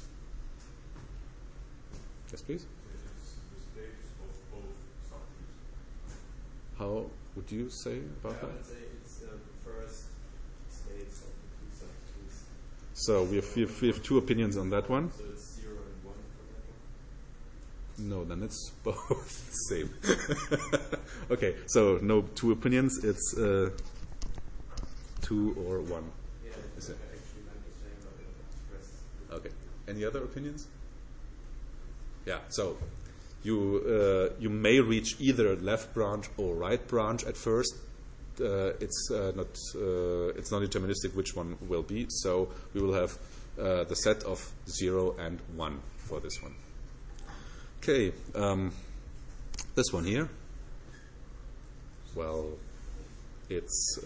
Yes, please. How would you say about that? I would say it's the first states of the two subtrees. So we have two opinions on that one. So it's 0 and 1 for that one? No, then it's both the same. Okay, so no two opinions, it's 2 or 1. Yeah, Is I it? actually meant the same, but it expressed. Okay. Any other opinions? Yeah, so you may reach either left branch or right branch at first. It's not deterministic which one will be. So we will have the set of 0 and 1 for this one. Okay, this one here. Well, it's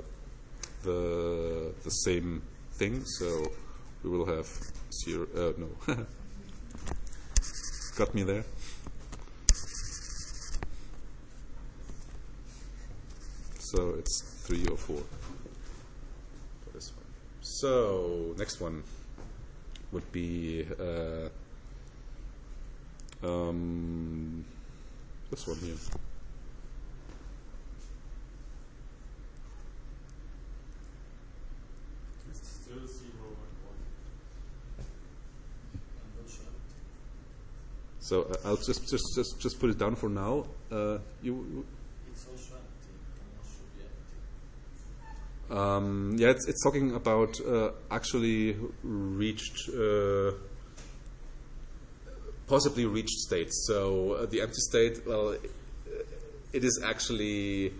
the same thing. So we will have 0. No, got me there. So it's 3 or 4 for this one. So next one would be this one here. It's still 0 and 1. So I'll just put it down for now. You. It's also empty. Almost should be empty. Yeah, it's talking about actually reached, possibly reached states. So the empty state, well, it is actually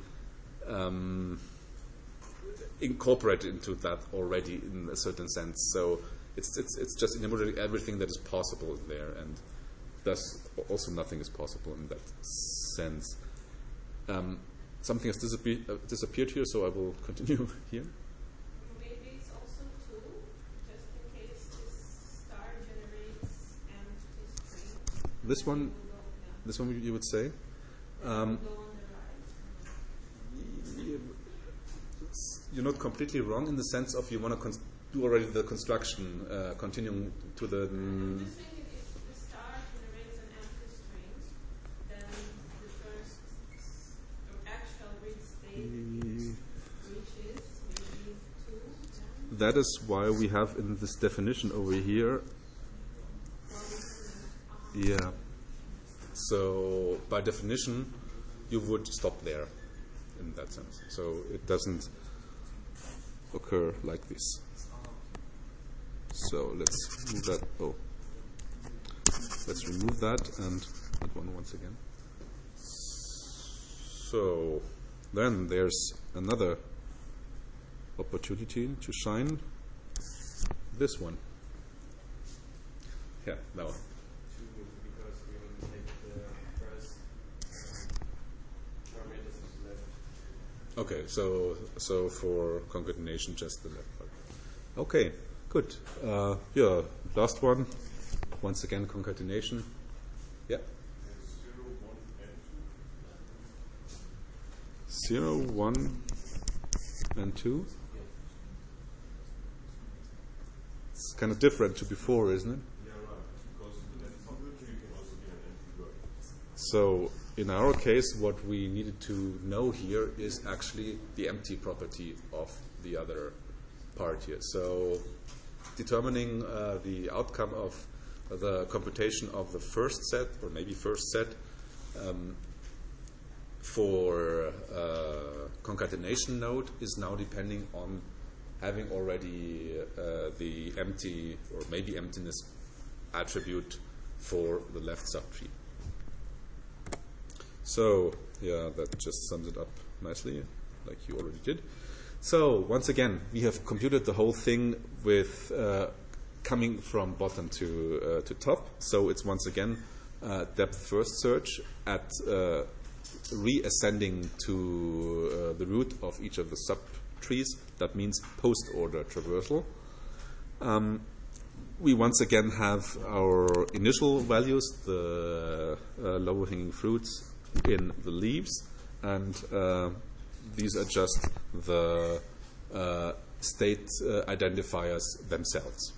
incorporated into that already in a certain sense. So it's just enumerating everything that is possible there, and thus also nothing is possible in that sense. Something has disappeared here, so I will continue here. Maybe it's also 2, just in case this star generates empty string. This one you would say. Go on the right. You're not completely wrong in the sense of you want to do already the construction, continuing to the. I'm just thinking if the star generates an empty string, then the first actual read state reaches maybe 2. That is why we have in this definition over here. Yeah. So by definition, you would stop there in that sense. So it doesn't occur like this. So let's move that. Oh, let's remove that and add one once again. So then there's another opportunity to shine. This one. Yeah, that one. 2, because we only take the first parameters of the left. Okay, so for concatenation, just the left part. Okay, good. Yeah, last one. Once again, concatenation. Yeah. 0, 1, and 2. It's kind of different to before, isn't it? Yeah, right. Because in the subtree you can also get an empty word. So in our case, what we needed to know here is actually the empty property of the other part here. So determining the outcome of the computation of the first set, or maybe first set, for concatenation node is now depending on having already the empty or maybe emptiness attribute for the left subtree. So, yeah, that just sums it up nicely, like you already did. So, once again, we have computed the whole thing with coming from bottom to top. So, it's once again depth first search at reascending to the root of each of the subtrees. That means post-order traversal. We once again have our initial values, the lower-hanging fruits in the leaves, and these are just the state identifiers themselves.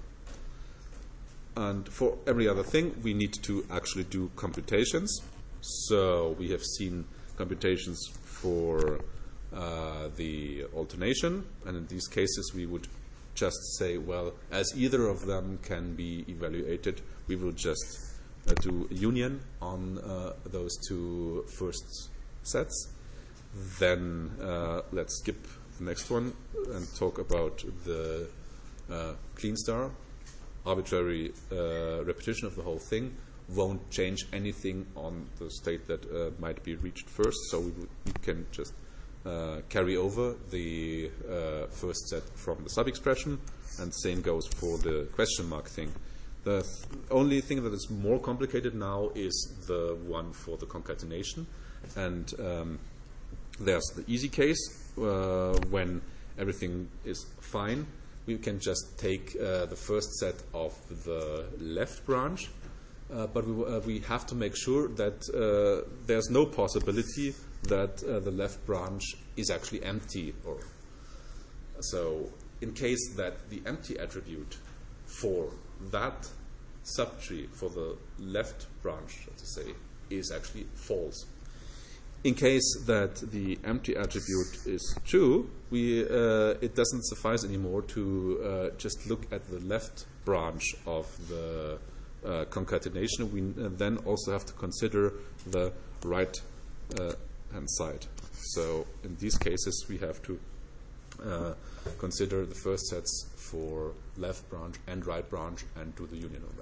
And for every other thing, we need to actually do computations. So we have seen computations for the alternation, and in these cases we would just say, well, as either of them can be evaluated, we will just do a union on those two first sets. Then let's skip the next one and talk about the clean star. Arbitrary repetition of the whole thing won't change anything on the state that might be reached first, so we can just carry over the first set from the sub-expression, and same goes for the question mark thing. The only thing that is more complicated now is the one for the concatenation, and there's the easy case when everything is fine. We can just take the first set of the left branch, but we have to make sure that there's no possibility that the left branch is actually empty. Or so in case that the empty attribute for that subtree, for the left branch, so to say, is actually false. In case that the empty attribute is true, it doesn't suffice anymore to just look at the left branch of the concatenation. We then also have to consider the right hand side. So in these cases, we have to consider the first sets for left branch and right branch and do the union of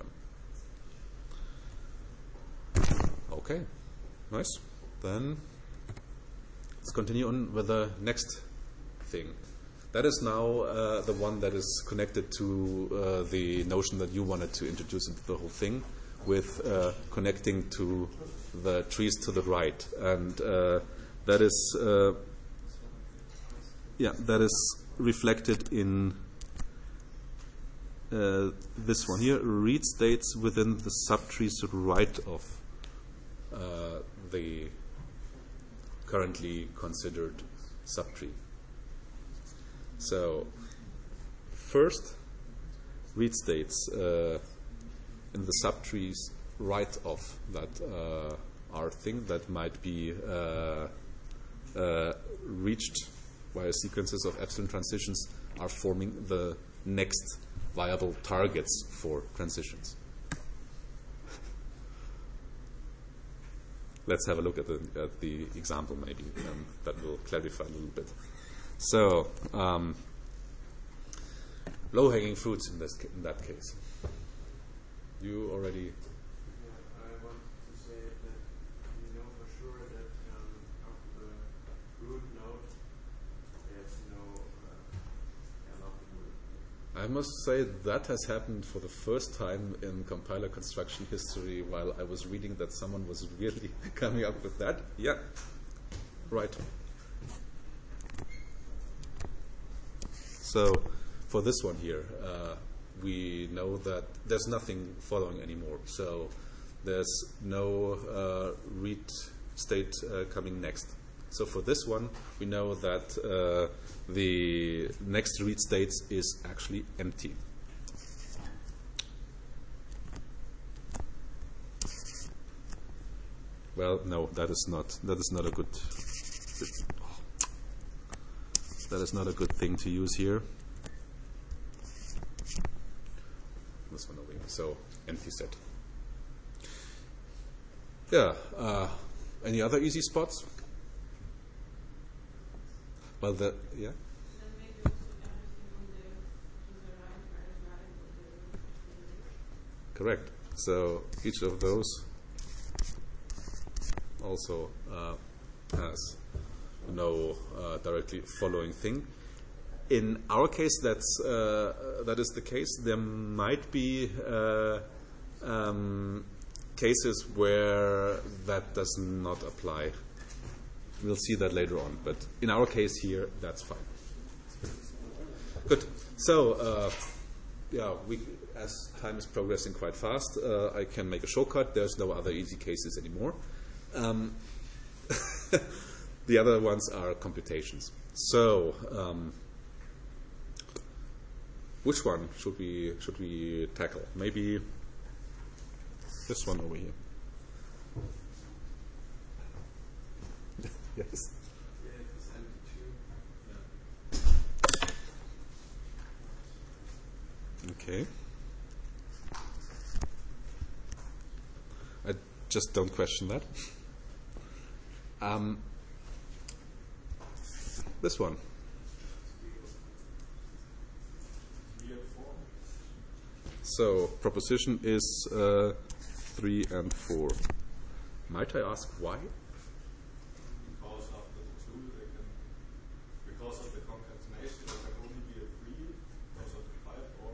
them. Okay, nice. Then let's continue on with the next thing. That is now the one that is connected to the notion that you wanted to introduce into the whole thing, with connecting to the trees to the right, and that is reflected in this one here. Read states within the subtrees to the right of the currently considered subtree. So first, read states in the subtrees right of that R thing that might be reached via sequences of epsilon transitions are forming the next viable targets for transitions. Let's have a look at the example, maybe that will clarify a little bit. So, low-hanging fruits in that case. You already. Yeah, I want to say that we know for sure that of the root node there's no nothing root. I must say that has happened for the first time in compiler construction history while I was reading that someone was really coming up with that. Yeah, right. So for this one here, we know that there's nothing following anymore. So there's no read state coming next. So for this one, we know that the next read state is actually empty. Well, no, that is not a good. That is not a good thing to use here. This one over here. So empty set. Yeah. Any other easy spots? Well, yeah. Then maybe also everything on the right, Correct. So each of those also has no directly following thing. In our case, that is the case. There might be cases where that does not apply. We'll see that later on, but in our case here, that's fine. Good. So, as time is progressing quite fast, I can make a shortcut. There's no other easy cases anymore. The other ones are computations. So, which one should we tackle? Maybe this one over here. Yes. Okay. I just don't question that. This one. So proposition is 3 and 4. Might I ask why? Because after the 2, because of the concatenation, there can only be a 3, because of the 5 or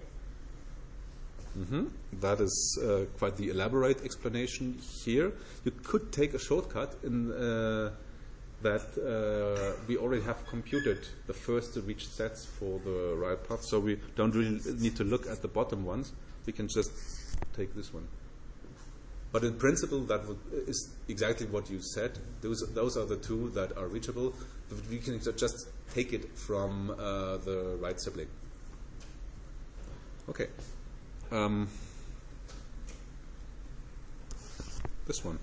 a 4. That is quite the elaborate explanation here. You could take a shortcut in that we already have computed the first reached sets for the right path, so we don't really need to look at the bottom ones. We can just take this one. But in principle, that is exactly what you said. Those are the 2 that are reachable. We can just take it from the right sibling. Okay. This one.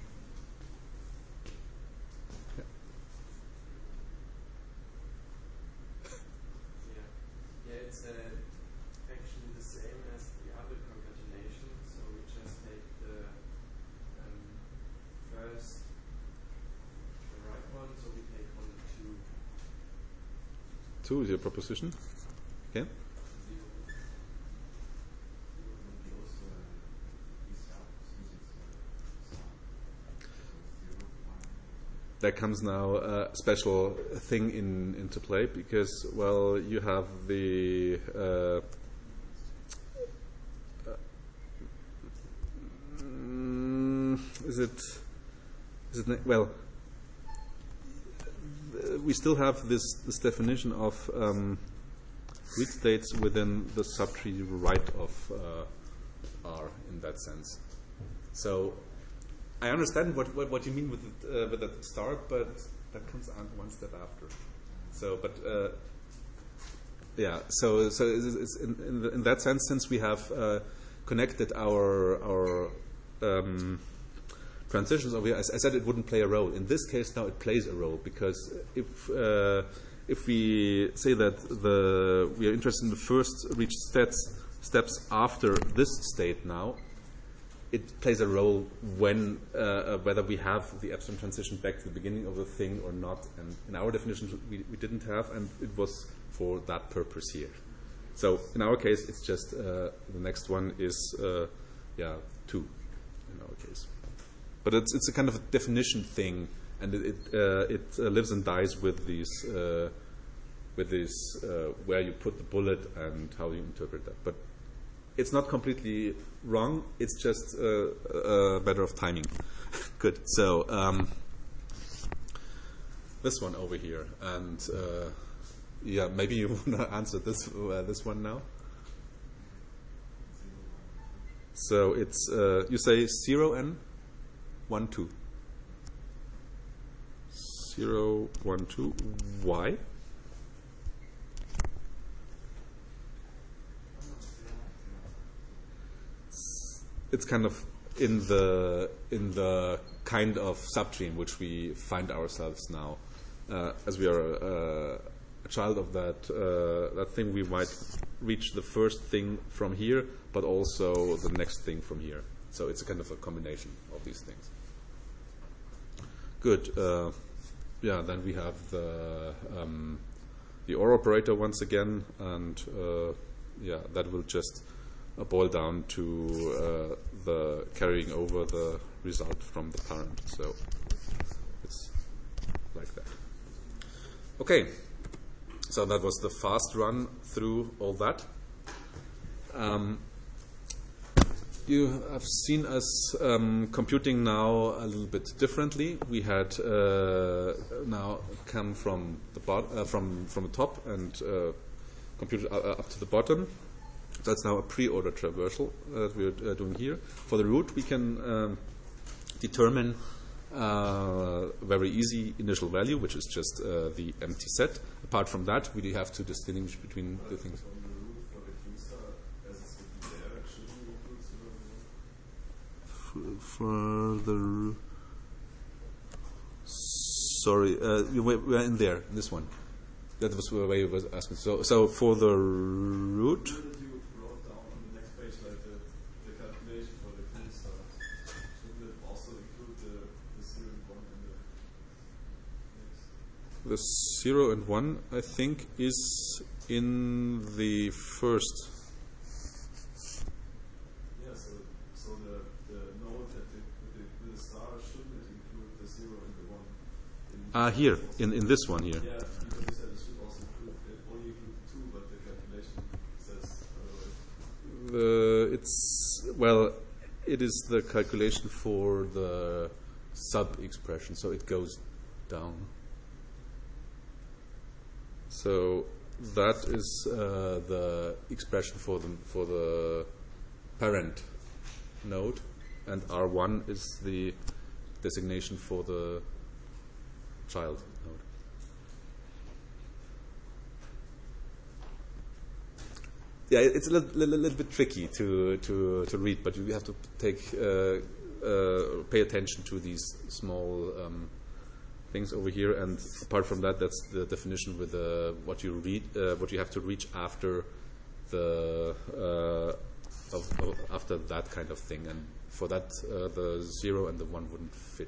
Yeah, it's actually the same as the other concatenation. So we just take the first, the right one. So we take on 2. 2 is your proposition. Okay. There comes now a special thing into play because, well, you have the well, we still have this definition of read states within the subtree right of R in that sense. So I understand what you mean with the start, but that comes on one step after. So, but so it's in that sense, since we have connected our transitions over here, I said it wouldn't play a role. In this case, now it plays a role because if we say that we are interested in the first reached steps after this state now, it plays a role when whether we have the epsilon transition back to the beginning of the thing or not. And in our definition, we didn't have, and it was for that purpose here. So in our case, it's just the next one is 2 in our case. But it's a kind of a definition thing, and it lives and dies with these where you put the bullet and how you interpret that. But it's not completely wrong. It's just a matter of timing. Good. So this one over here, and Yeah, maybe you want to answer this one now. So it's you say 0 and 1, 2. 0, 1, 2. Why? It's kind of in the kind of subtree in which we find ourselves now, as we are a child of that thing. We might reach the first thing from here, but also the next thing from here. So it's a kind of a combination of these things. Good. Yeah. Then we have the OR operator once again, and yeah, that will just boil down to the carrying over the result from the parent. So it's like that. Okay, so that was the fast run through all that. You have seen us computing now a little bit differently. We had now come from the from the top and computed up to the bottom. That's now a pre-order traversal that we're doing here. For the root, we can determine a very easy initial value, which is just the empty set. Apart from that, we have to distinguish between the things. On the root for the key star, as it's there, shouldn't we include 0 and 1? For the sorry, we're in there, in this one. That was the way you was asking. So for the root. You wrote down on the next page like the calculation for the key star. Shouldn't it also include the 0 and 1 in the next? The 0 and 1, I think, is in the first. Yeah, so the node with the star, shouldn't it include the 0 and the 1? Here, in this one here. Yeah, because you said it should also include, it only include 2, but the calculation says otherwise. It is the calculation for the sub-expression, so it goes down. So that is the expression for the parent node, and R1 is the designation for the child node. Yeah, it's a little bit tricky to read, but you have to pay attention to these small things over here. And apart from that, that's the definition with what you have to reach after after that kind of thing. And for that, the 0 and the 1 wouldn't fit.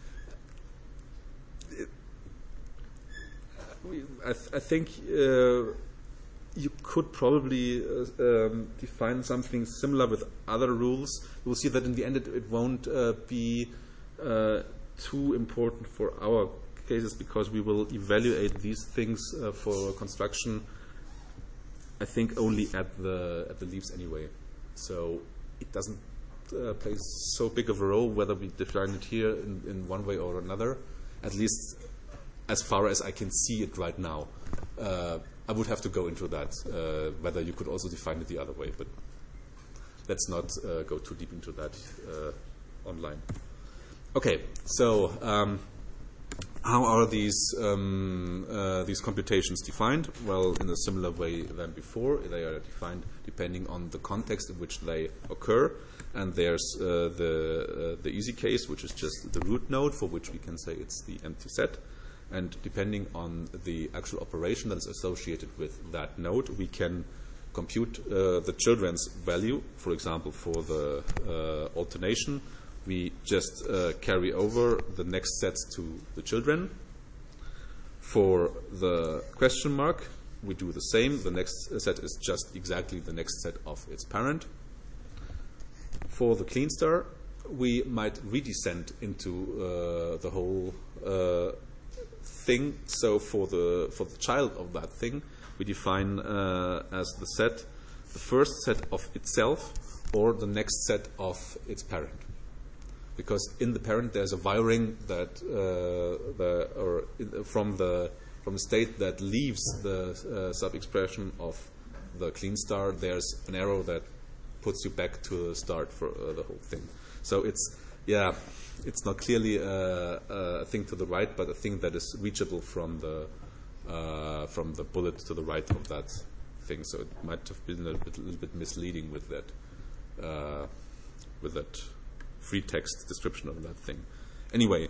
I think you could probably define something similar with other rules. You will see that in the end it won't be too important for our cases, because we will evaluate these things for construction, I think, only at the leaves anyway. So it doesn't play so big of a role whether we define it here in one way or another, at least as far as I can see it right now. I would have to go into that, whether you could also define it the other way, but let's not go too deep into that online. Okay, so how are these computations defined? Well, in a similar way than before. They are defined depending on the context in which they occur, and there's the easy case, which is just the root node, for which we can say it's the empty set. And depending on the actual operation that is associated with that node, we can compute the children's value. For example, for the alternation, we just carry over the next sets to the children. For the question mark, we do the same. The next set is just exactly the next set of its parent. For the clean star, we might redescend into the whole thing. So for the child of that thing, we define as the set, the first set of itself or the next set of its parent. Because in the parent there's a wiring that from the from a state that leaves the sub-expression of the clean star, there's an arrow that puts you back to the start for the whole thing. So it's not clearly a thing to the right, but a thing that is reachable from the bullet to the right of that thing. So it might have been a little bit misleading with that free text description of that thing. Anyway,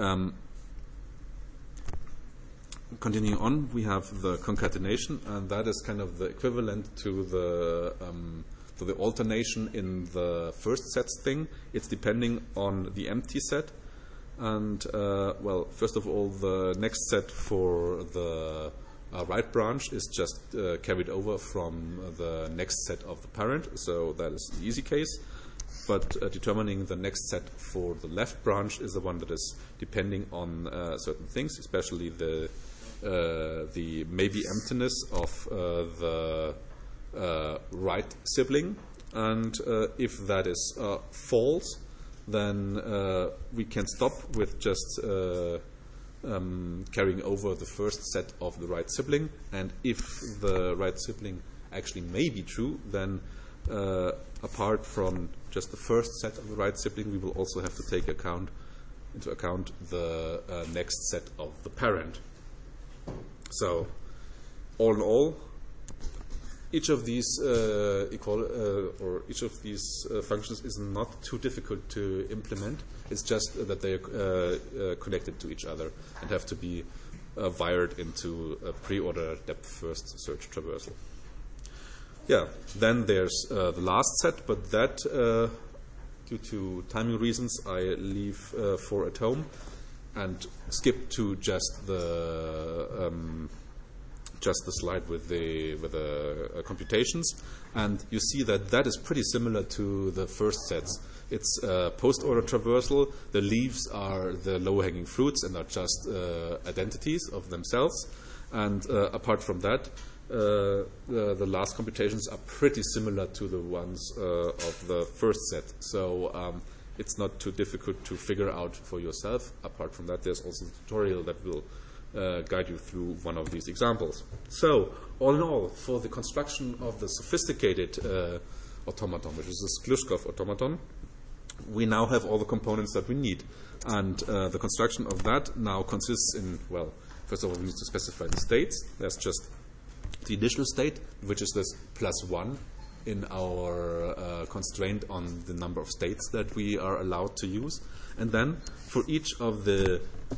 continuing on, we have the concatenation, and that is kind of the equivalent to the alternation in the first sets thing. It's depending on the empty set. And, well, first of all, the next set for the right branch is just carried over from the next set of the parent, so that is the easy case. But determining the next set for the left branch is the one that is depending on certain things, especially the maybe emptiness of the right sibling. And if that is false, then we can stop with just carrying over the first set of the right sibling. And if the right sibling actually may be true, then apart from just the first set of the right sibling, we will also have to take into account the next set of the parent. So, all in all, each of these functions is not too difficult to implement. It's just that they are connected to each other and have to be wired into a pre-order depth first search traversal. Yeah, then there's the last set, but that, due to timing reasons, I leave for at home and skip to just the slide with the computations. And you see that is pretty similar to the first sets. It's post-order traversal. The leaves are the low-hanging fruits and are just identities of themselves. And apart from that, the last computations are pretty similar to the ones of the first set. So it's not too difficult to figure out for yourself. Apart from that, there's also a tutorial that will guide you through one of these examples. So, all in all, for the construction of the sophisticated automaton, which is the Glushkov automaton, we now have all the components that we need. And the construction of that now consists in, well, first of all, we need to specify the states. There's just the initial state, which is this +1 in our constraint on the number of states that we are allowed to use. And then for each of the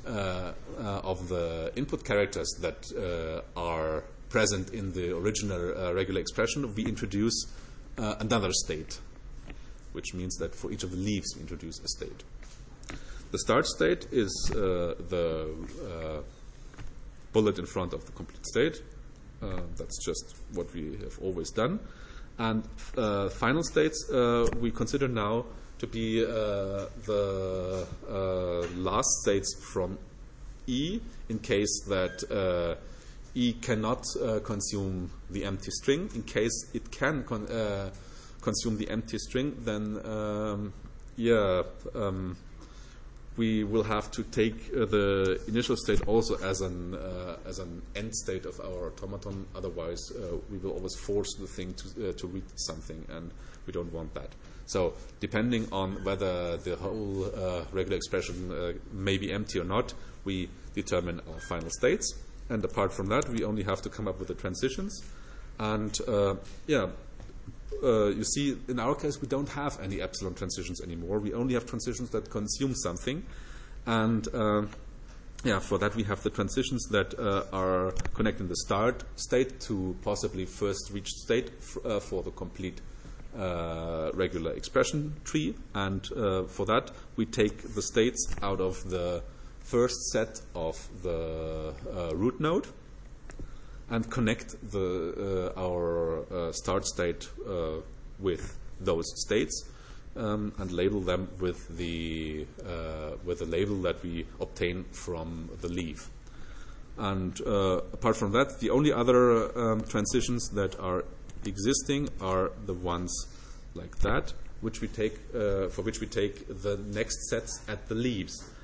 input characters that are present in the original regular expression, we introduce another state, which means that for each of the leaves we introduce a state. The start state is the bullet in front of the complete state. That's just what we have always done. And final states we consider now to be the last states from E, in case that E cannot consume the empty string. In case it can consume the empty string, then we will have to take the initial state also as an end state of our automaton. Otherwise, we will always force the thing to read something, and we don't want that. So, depending on whether the whole regular expression may be empty or not, we determine our final states. And apart from that, we only have to come up with the transitions. And you see, in our case, we don't have any epsilon transitions anymore. We only have transitions that consume something. And for that, we have the transitions that are connecting the start state to possibly first reach state for the complete regular expression tree. And for that, we take the states out of the first set of the root node and connect our start state with those states and label them with the label that we obtain from the leaf. And apart from that, the only other transitions that are existing are the ones like that, which we take for which we take the next sets at the leaves.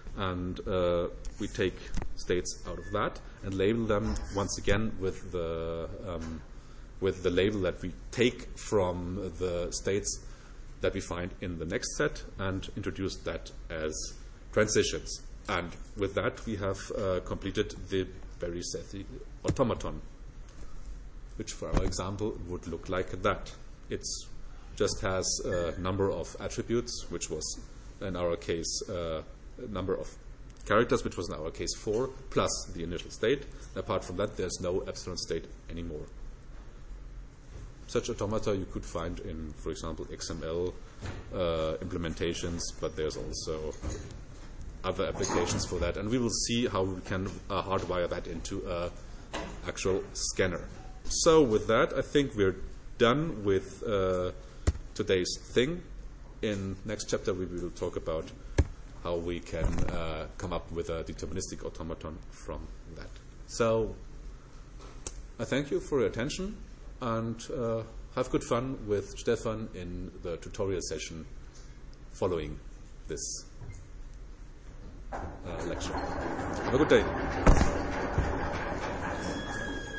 and we take states out of that and label them once again with the label that we take from the states that we find in the next set and introduce that as transitions. And with that, we have completed the very setty automaton, which for our example would look like that. It just has a number of attributes, which was in our case number of characters, which was in our case 4, plus the initial state. Apart from that, there's no epsilon state anymore. Such automata you could find in, for example, XML implementations, but there's also other applications for that. And we will see how we can hardwire that into an actual scanner. So with that, I think we're done with today's thing. In next chapter, we will talk about how we can come up with a deterministic automaton from that. So I thank you for your attention, and have good fun with Stefan in the tutorial session following this lecture. Have a good day.